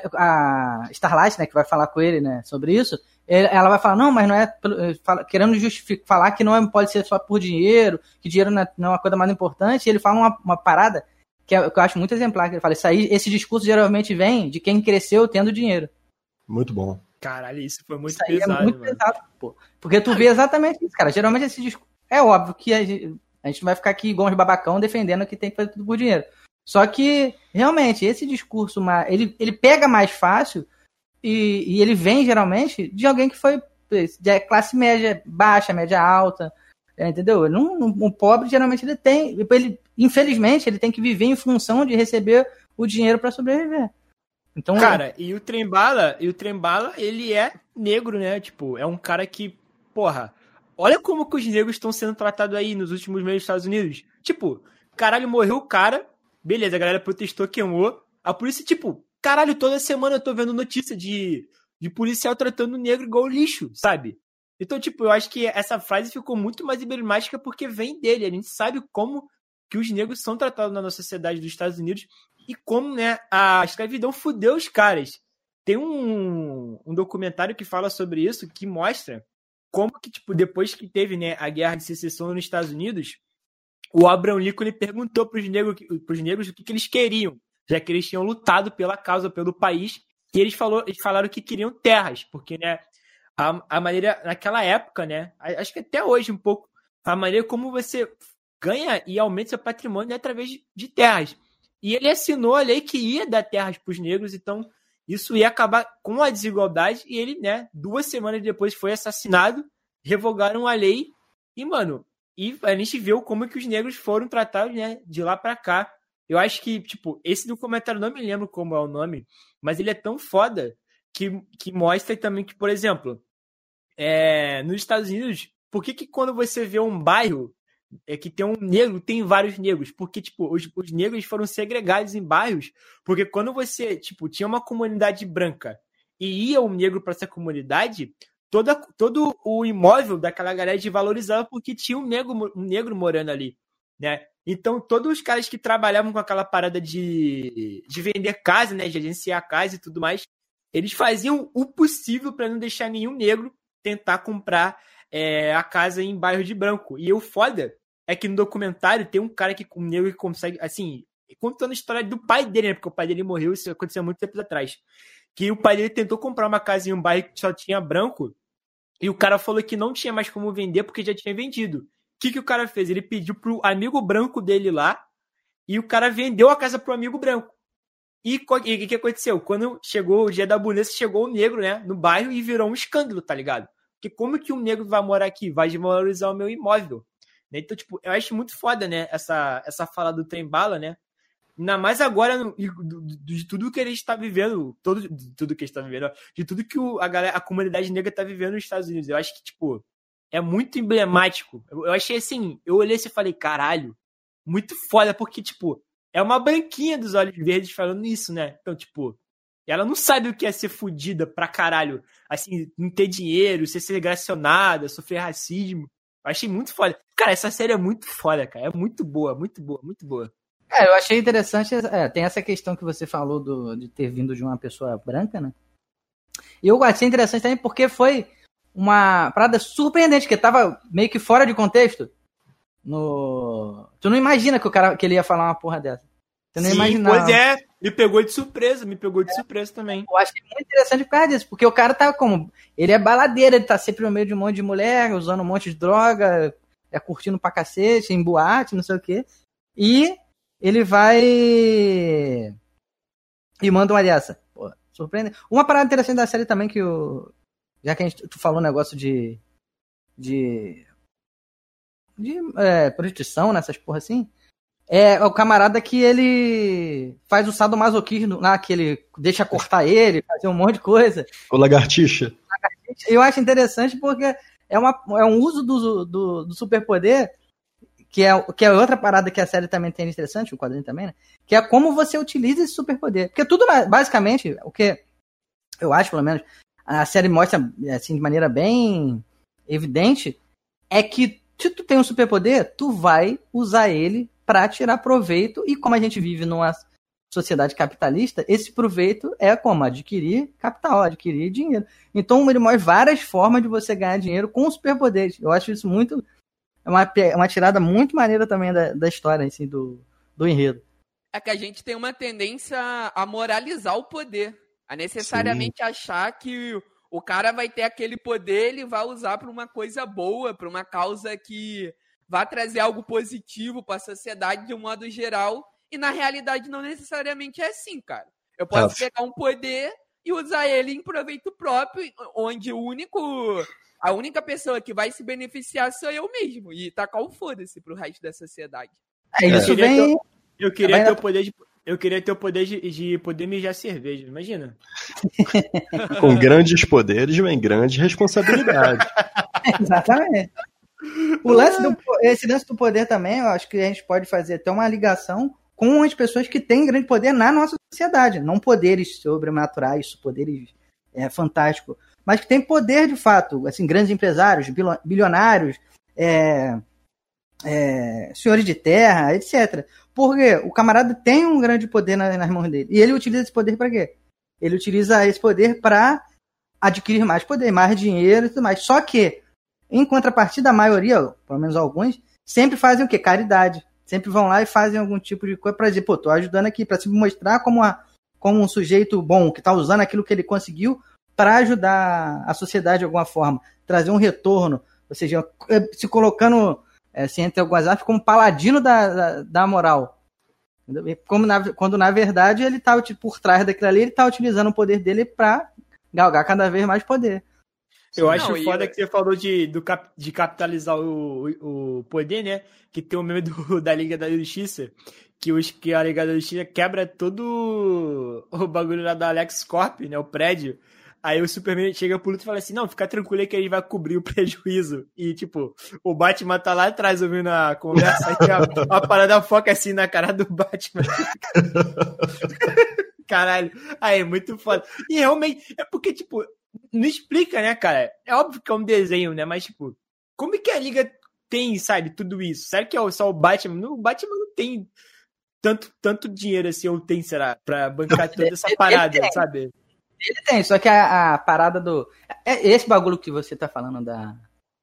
a Starlight, né, que vai falar com ele, né, sobre isso, ele, ela vai falar, não, mas não é, fala, querendo justificar, falar que não é, pode ser só por dinheiro, que dinheiro não é, não é uma coisa mais importante, e ele fala uma, uma parada que, é, que eu acho muito exemplar, que ele fala, isso aí, esse discurso geralmente vem de quem cresceu tendo dinheiro. Muito bom. Caralho, isso foi muito isso pesado, é muito mano. pesado, pô. Porque tu vê exatamente isso, cara. Geralmente esse discurso, é óbvio que a gente, a gente não vai ficar aqui igual uns babacão defendendo que tem que fazer tudo por dinheiro. Só que, realmente, esse discurso, ele, ele pega mais fácil e, e ele vem, geralmente, de alguém que foi de classe média baixa, média alta, entendeu? Um, um pobre, geralmente, ele tem... Ele, infelizmente, ele tem que viver em função de receber o dinheiro para sobreviver. Então, cara, é... e o Trem-Bala, e o Trem-Bala, ele é negro, né? Tipo, é um cara que, porra, olha como que os negros estão sendo tratados aí nos últimos meses dos Estados Unidos. Tipo, caralho, morreu o cara... Beleza, a galera protestou, queimou. A polícia, tipo, caralho, toda semana eu tô vendo notícia de, de policial tratando o negro igual lixo, sabe? Então, tipo, eu acho que essa frase ficou muito mais emblemática porque vem dele. A gente sabe como que os negros são tratados na nossa sociedade dos Estados Unidos e como, né, a escravidão fudeu os caras. tem um, um documentário que fala sobre isso, que mostra como que, tipo, depois que teve, né, a guerra de secessão nos Estados Unidos, o Abraham Lincoln ele perguntou para os negros, pros negros o que, que eles queriam, já que eles tinham lutado pela causa, pelo país, e eles, falou, eles falaram que queriam terras, porque, né, a, a maneira, naquela época, né, acho que até hoje um pouco, a maneira como você ganha e aumenta seu patrimônio é através de, de terras. E ele assinou a lei que ia dar terras para os negros, então isso ia acabar com a desigualdade, e ele, né, duas semanas depois foi assassinado, revogaram a lei, e, mano, e a gente viu como que os negros foram tratados, né, de lá pra cá. Eu acho que, tipo, esse documentário, não me lembro como é o nome, mas ele é tão foda que, que mostra também que, por exemplo, é, nos Estados Unidos, por que que quando você vê um bairro é que tem um negro, tem vários negros? Porque, tipo, os, os negros foram segregados em bairros, porque quando você, tipo, tinha uma comunidade branca e ia um negro para essa comunidade, toda, todo o imóvel daquela galera desvalorizava porque tinha um negro, um negro morando ali, né? Então, todos os caras que trabalhavam com aquela parada de, de vender casa, né, de agenciar casa e tudo mais, eles faziam o possível para não deixar nenhum negro tentar comprar é, a casa em bairro de branco. E o foda é que no documentário tem um cara que um negro que consegue, assim, contando a história do pai dele, né? Porque o pai dele morreu, isso aconteceu muito tempo atrás. Que o pai dele tentou comprar uma casa em um bairro que só tinha branco, e o cara falou que não tinha mais como vender porque já tinha vendido. O que, que o cara fez? Ele pediu pro amigo branco dele lá, e o cara vendeu a casa pro amigo branco. E o que, que aconteceu? Quando chegou o dia da bonança, chegou o negro, né, no bairro e virou um escândalo, tá ligado? Porque como que um negro vai morar aqui? Vai desvalorizar o meu imóvel. Então, tipo, eu acho muito foda, né, essa, essa fala do trem-bala, né? Ainda mais agora, de, de tudo que ele está vivendo, todo, de tudo que ele está vivendo, de tudo que o, a, galera, a comunidade negra está vivendo nos Estados Unidos. Eu acho que, tipo, é muito emblemático. Eu, eu achei assim, eu olhei assim e falei, caralho, muito foda, porque, tipo, é uma branquinha dos olhos verdes falando isso, né? Então, tipo, ela não sabe o que é ser fodida pra caralho, assim, não ter dinheiro, ser segregacionada, sofrer racismo. Eu achei muito foda. Cara, essa série é muito foda, cara. É muito boa, muito boa, muito boa. É, eu achei interessante, é, tem essa questão que você falou do, de ter vindo de uma pessoa branca, né? E eu achei interessante também porque foi uma parada surpreendente, que tava meio que fora de contexto. No... Tu não imagina que o cara que ele ia falar uma porra dessa. Tu não Sim, imaginava. Pois é, me pegou de surpresa, me pegou de é. surpresa também. Eu achei muito interessante por causa disso, porque o cara tá como... Ele é baladeiro, ele tá sempre no meio de um monte de mulher, usando um monte de droga, é curtindo pra cacete, em boate, não sei o quê. E ele vai... E manda uma dessa. Pô, surpreende. Uma parada interessante da série também que o... Já que a gente, tu falou um negócio de... De... De é, prostituição, nessas porra assim... É o camarada que ele faz o sadomasoquismo lá, que ele deixa cortar ele, fazer um monte de coisa. O lagartixa. Eu acho interessante porque é, uma, é um uso do, do, do superpoder, que é, que é outra parada que a série também tem interessante, o quadrinho também, né? Que é como você utiliza esse superpoder. Porque tudo, basicamente, o que eu acho, pelo menos, a série mostra assim, de maneira bem evidente, é que se tu tem um superpoder, tu vai usar ele para tirar proveito, e como a gente vive numa sociedade capitalista, esse proveito é como? Adquirir capital, adquirir dinheiro. Então ele mostra várias formas de você ganhar dinheiro com superpoderes. Eu acho isso muito... É uma, uma tirada muito maneira também da, da história, assim, do, do enredo. É que a gente tem uma tendência a moralizar o poder, a necessariamente Sim. achar que o cara vai ter aquele poder, ele vai usar para uma coisa boa, para uma causa que vai trazer algo positivo para a sociedade de um modo geral, e na realidade não necessariamente é assim, cara. Eu posso é. pegar um poder e usar ele em proveito próprio, onde o único, a única pessoa que vai se beneficiar sou eu mesmo, e tacar o foda-se pro resto da sociedade. É, isso vem... Eu queria é ter o poder de... Eu queria ter o poder de, de poder mijar cerveja, imagina. Com grandes poderes vem grande responsabilidade. Exatamente. O lance do, esse lance do poder também, eu acho que a gente pode fazer até uma ligação com as pessoas que têm grande poder na nossa sociedade. Não poderes sobrenaturais, poderes é, fantásticos, mas que têm poder de fato. Assim, grandes empresários, bilionários, é, é, senhores de terra, etcétera. Porque o camarada tem um grande poder nas, nas mãos dele. E ele utiliza esse poder para quê? ele utiliza esse poder para adquirir mais poder, mais dinheiro e tudo mais. Só que, em contrapartida, a maioria, pelo menos alguns, sempre fazem o quê? Caridade. Sempre vão lá e fazem algum tipo de coisa para dizer, pô, tô ajudando aqui, para se mostrar como, a, como um sujeito bom, que tá usando aquilo que ele conseguiu para ajudar a sociedade de alguma forma, trazer um retorno, ou seja, se colocando, é, assim, entre algumas aspas, como paladino da, da, da moral. Como na, quando, na verdade, ele tá por trás daquilo ali, ele tá utilizando o poder dele para galgar cada vez mais poder. Eu acho Não, foda eu... que você falou de, do cap, de capitalizar o, o, o poder, né? Que tem o meme do, da Liga da Justiça, que, os, que a Liga da Justiça quebra todo o bagulho lá da LexCorp, né? O prédio. Aí o Superman chega pro Luthor e fala assim, não, fica tranquilo aí que a gente vai cobrir o prejuízo. E, tipo, o Batman tá lá atrás ouvindo a conversa, aí a, a parada foca assim na cara do Batman. Caralho. Aí, muito foda. E realmente, é porque, tipo, não explica, né, cara? É óbvio que é um desenho, né? Mas, tipo, como é que a Liga tem, sabe, tudo isso? Será que é só o Batman? Não, o Batman não tem tanto, tanto dinheiro assim, ou tem, será, pra bancar toda essa parada, ele sabe? Ele tem, só que a, a parada do... Esse bagulho que você tá falando da,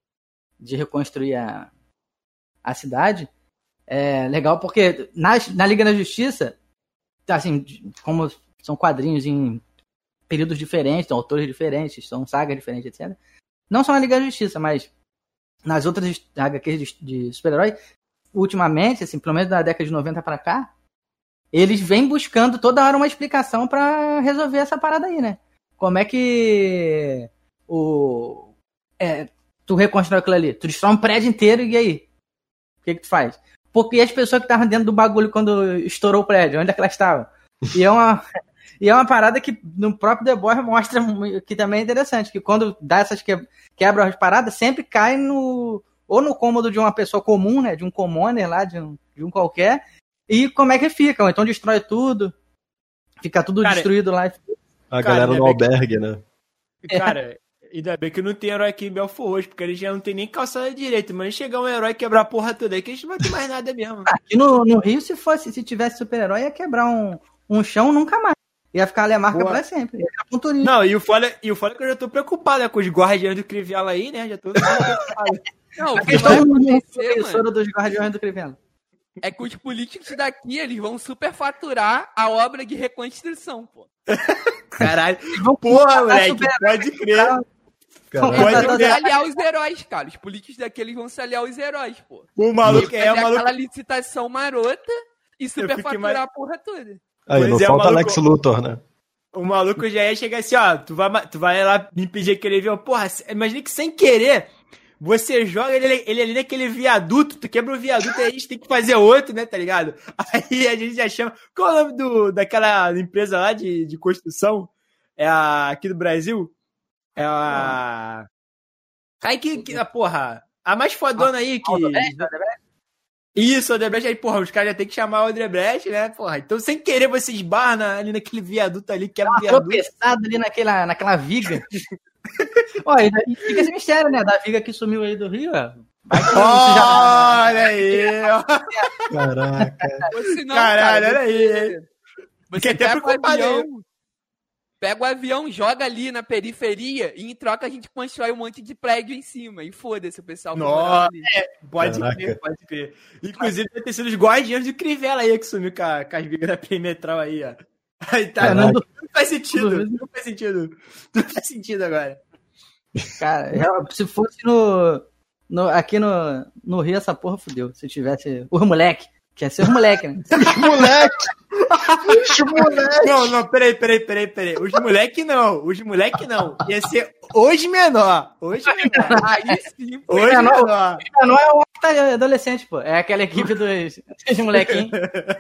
de reconstruir a, a cidade é legal porque na, na Liga da Justiça, assim, como são quadrinhos em períodos diferentes, são autores diferentes, são sagas diferentes, etcétera. Não só na Liga da Justiça, mas nas outras H Qs de, de super-herói, ultimamente, assim, pelo menos da década de noventa pra cá, eles vêm buscando toda hora uma explicação pra resolver essa parada aí, né? Como é que o é, tu reconstrói aquilo ali? Tu destrói um prédio inteiro e aí? O que que tu faz? Porque as pessoas que estavam dentro do bagulho quando estourou o prédio, onde é que elas estavam? E é uma... E é uma parada que no próprio The Boys mostra que também é interessante, que quando dá essas que... quebra as paradas, sempre cai no... ou no cômodo de uma pessoa comum, né? De um commoner lá, de um, de um qualquer. E como é que fica? Ou então destrói tudo, fica tudo cara, destruído lá. A cara, galera no albergue, que... né? Cara, ainda bem que não tem herói aqui em Belfort hoje, porque eles já não tem nem calçada direito, mas chegar um herói e quebrar a porra toda aí, que a gente não vai ter mais nada mesmo. Aqui no, no Rio, se fosse, se tivesse super-herói, ia quebrar um, um chão nunca mais. Ia ficar ali a marca Boa. Pra sempre. Ia ficar um turismo. Não, e o foda, e o foda é que eu já tô preocupado, né, com os guardiões do Crivella aí, né? Já tô preocupado. Não, a questão é o dos guardiões do Crivella. É que os políticos daqui, eles vão superfaturar a obra de reconstrução, pô. Caralho. Porra, moleque, pode crer. Eles vão se aliar aos heróis, cara. Os políticos daqui, eles vão se aliar aos heróis, pô. O maluco é o maluco. Aquela licitação marota e superfaturar mais... a porra toda. Aí, não é, falta maluco... Lex Luthor, né? O maluco já ia chegar assim, ó, tu vai, tu vai lá me pedir aquele viu, porra, imagina que sem querer, você joga ele, ele ali naquele viaduto, tu quebra o viaduto e a gente tem que fazer outro, né, tá ligado? Aí a gente já chama, qual é o nome do, daquela empresa lá de, de construção? É a, aqui do Brasil? É a... Aí que, que porra, a mais fodona aí que... Isso, o Odebrecht, aí, porra, os caras já tem que chamar o Odebrecht, né, porra. Então, sem querer, você esbarra na, ali naquele viaduto ali, quebra o viaduto. Tropeçado ali naquela, naquela viga. Olha, e fica esse mistério, né, da viga que sumiu aí do Rio, ó. Olha aí, ó. Caraca. Não, Caralho, cara, olha aí. Você pega o avião, pega o avião, joga ali na periferia e em troca a gente constrói um monte de prédio em cima. E foda-se o pessoal. Nossa, é, pode Caraca. crer, pode crer. Inclusive, deve ter sido os guardiões de Crivella aí que sumiu com, a, com as vigas da perimetral aí, ó. Aí tá, não, não faz sentido, não faz sentido. Não faz sentido agora. Cara, se fosse no, no aqui no, no Rio, essa porra fudeu. Se tivesse os moleque, quer ser os moleque, né? Os moleque! Os moleque! Não, não, peraí, peraí, peraí, peraí. Os moleque não, os moleque não. Ia ser hoje menor. Hoje menor. Aí sim, pô. Hoje menor. menor. O menor é o que tá adolescente, pô. É aquela equipe dos, dos molequinhos.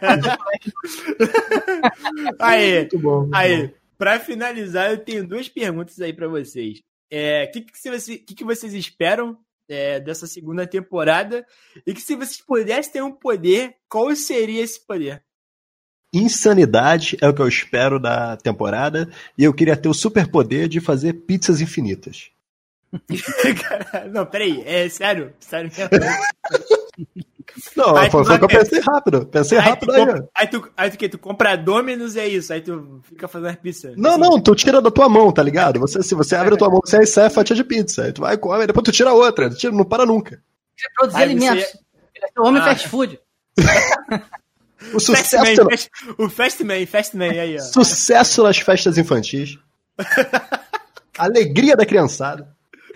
Aí, muito bom, muito aí, bom. Pra finalizar, eu tenho duas perguntas aí pra vocês. É, o que, que, você, que, que vocês esperam é, dessa segunda temporada? E que se vocês pudessem ter um poder, qual seria esse poder? Insanidade é o que eu espero da temporada. E eu queria ter o superpoder de fazer pizzas infinitas. Não, peraí, é sério? Sério? Não, Aí foi, tu foi que eu vai- pensei rápido. Pensei Aí tu, rápido aí, compra, ó. aí, tu, aí tu, que, tu compra Domino's e é isso. Aí tu fica fazendo pizza. Não, Assim. não, tu tira da tua mão, tá ligado? Você, se você abre a tua mão, você sai a fatia de pizza. Aí tu vai, come, depois tu tira outra. Tu tira, não para nunca. Produzir Aí alimentos. você- Ele é o homem Ah. fast food. O Fast sucesso, Man, fast, o Fastman, Fastman aí, ó. sucesso nas festas infantis. Alegria da criançada.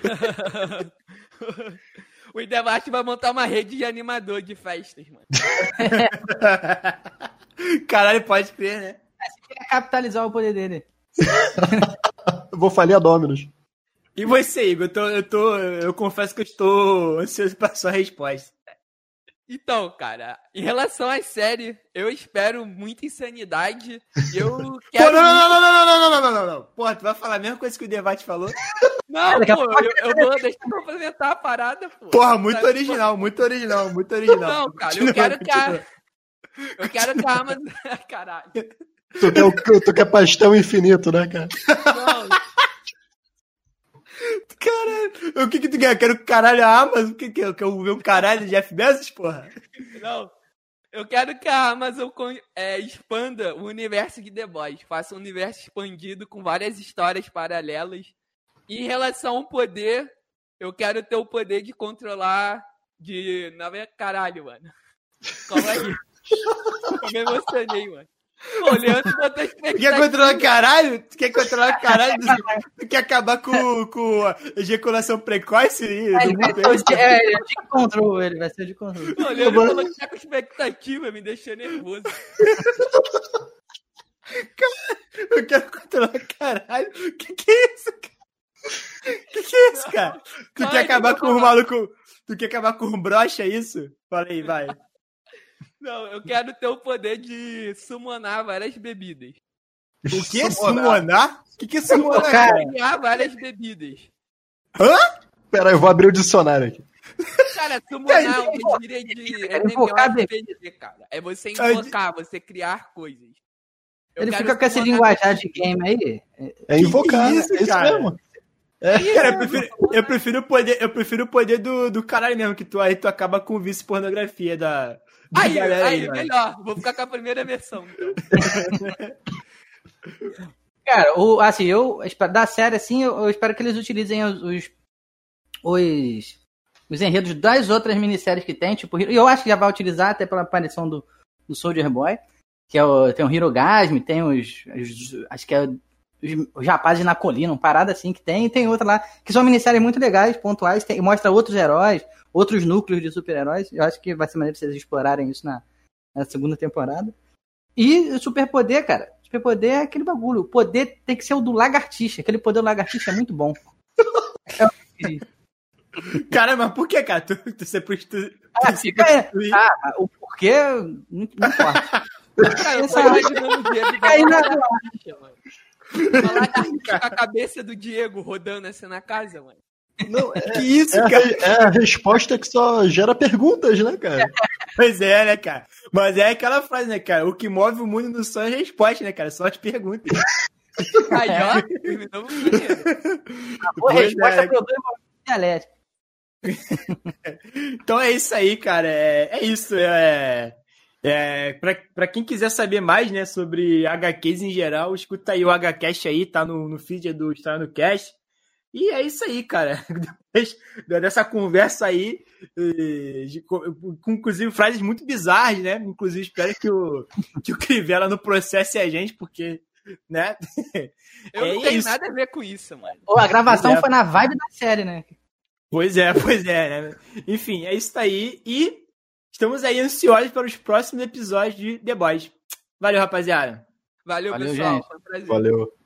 O Idebate vai montar uma rede de animador de festas, mano. Caralho, pode crer, né? Quer capitalizar o poder dele. Eu vou falir a Dominus. E você, Igor? Eu, tô, eu, tô, eu confesso que eu estou ansioso pra sua resposta. Então, cara, em relação à série, eu espero muita insanidade. Eu Pô, quero. não, não, não, não, não, não, não, não, não, não. Porra, tu vai falar a mesma coisa que o Debate falou? Não, Daqui a pô, pouco- eu, eu vou deixar eu apresentar a parada, pô. Porra, muito Sabe? original, muito original, muito original. Não, cara, Continua, eu quero que continua. a. Eu quero que a Amazon. Caralho. Tu quer, o- tu quer pastel infinito, né, cara? Não, Caralho, o que que tu quer? Eu quero caralho a Amazon? O que que eu quero ver um caralho de Jeff Bezos, porra? não. Eu quero que a Amazon con- é, expanda o universo de The Boys. Faça um universo expandido com várias histórias paralelas. E em relação ao poder, eu quero ter o poder de controlar. De. Não, caralho, mano. Calma aí. Eu me emocionei, mano. Pô, o Leandro botou Tu quer expectativa. controlar caralho? Tu quer controlar caralho? Tu quer acabar com, com a ejaculação precoce do Ele vai mundo? ser o de, é, ele é o de control, ele vai ser o de control. Pô, o Leandro falou que tá com expectativa, me deixou nervoso. Eu quero controlar caralho. Que que é isso, cara? Que que é isso, cara? Tu Ai, quer acabar eu com vou um falar. maluco... Tu quer acabar com um brocha, é isso? Fala aí, vai. Não, eu quero ter o poder de summonar várias bebidas. O que? Summonar? Summonar? O que que é summonar, Cara, cara? Criar várias bebidas. Pera aí, eu vou abrir o dicionário aqui. Cara, summonar é uma gíria de Quero invocar R P G, cara. É você invocar, você criar coisas. Eu Ele quero fica com esse summonar- linguajar de game aí. É invocar, que isso, é isso cara? mesmo. Cara, eu prefiro, eu prefiro o poder, eu prefiro o poder do, do caralho mesmo, que tu aí tu acaba com vice-pornografia da, da Aí, galera aí, aí, mano. melhor. Vou ficar com a primeira versão, então. Cara, o, assim, eu espero- da série, assim, eu, eu espero que eles utilizem os, os, os, os enredos das outras minisséries que tem, tipo, e eu acho que já vai utilizar até pela aparição do, do Soldier Boy, que é o, tem o Hirogasmi, tem os, os acho que é os, os rapazes na colina, uma parada assim que tem, e tem outra lá, que são minisséries muito legais, pontuais, tem, mostra outros heróis, outros núcleos de super-heróis, eu acho que vai ser maneiro vocês explorarem isso na, na segunda temporada. E o superpoder, cara, superpoder é aquele bagulho, o poder tem que ser o do lagartixa, aquele poder do lagartixa é muito bom. É o que eu queria. Cara, mas por que, cara? Tu, tu sempre... Tu, tu Ah, se fica aí. prostitui. Ah, o porquê não, não importa. Cara, eu tô Essa- imaginando o Diego Fica aí na- mano. Uma lagartixa com a cabeça do Diego rodando assim na casa, mano. Não, é, Que isso, é a, cara? re- é a resposta que só gera perguntas, né, cara? Pois é, né, cara? Mas é aquela frase, né, cara? O que move o mundo não são as respostas, né, cara? São as perguntas. Aí, ó, terminou o primeiro. A Pois resposta é. produz uma dialética. Então é isso aí, cara. É, é isso. É, é, pra, pra quem quiser saber mais, né, sobre H Qs em geral, escuta aí o HCast aí, tá no, no feed do Está no Cast. E é isso aí, cara. Depois dessa conversa aí, eh, de- com, com, inclusive frases muito bizarras, né? Inclusive espero que o, que o Crivella não processe a gente, porque, né? Eu É não tenho isso. nada a ver com isso, mano. Pô, a gravação Pois é. foi na vibe da série, né? Pois é, pois é, né? Enfim, é isso aí. E estamos aí ansiosos para os próximos episódios de The Boys. Valeu, rapaziada. Valeu, Valeu, pessoal. gente. Foi um prazer. Valeu.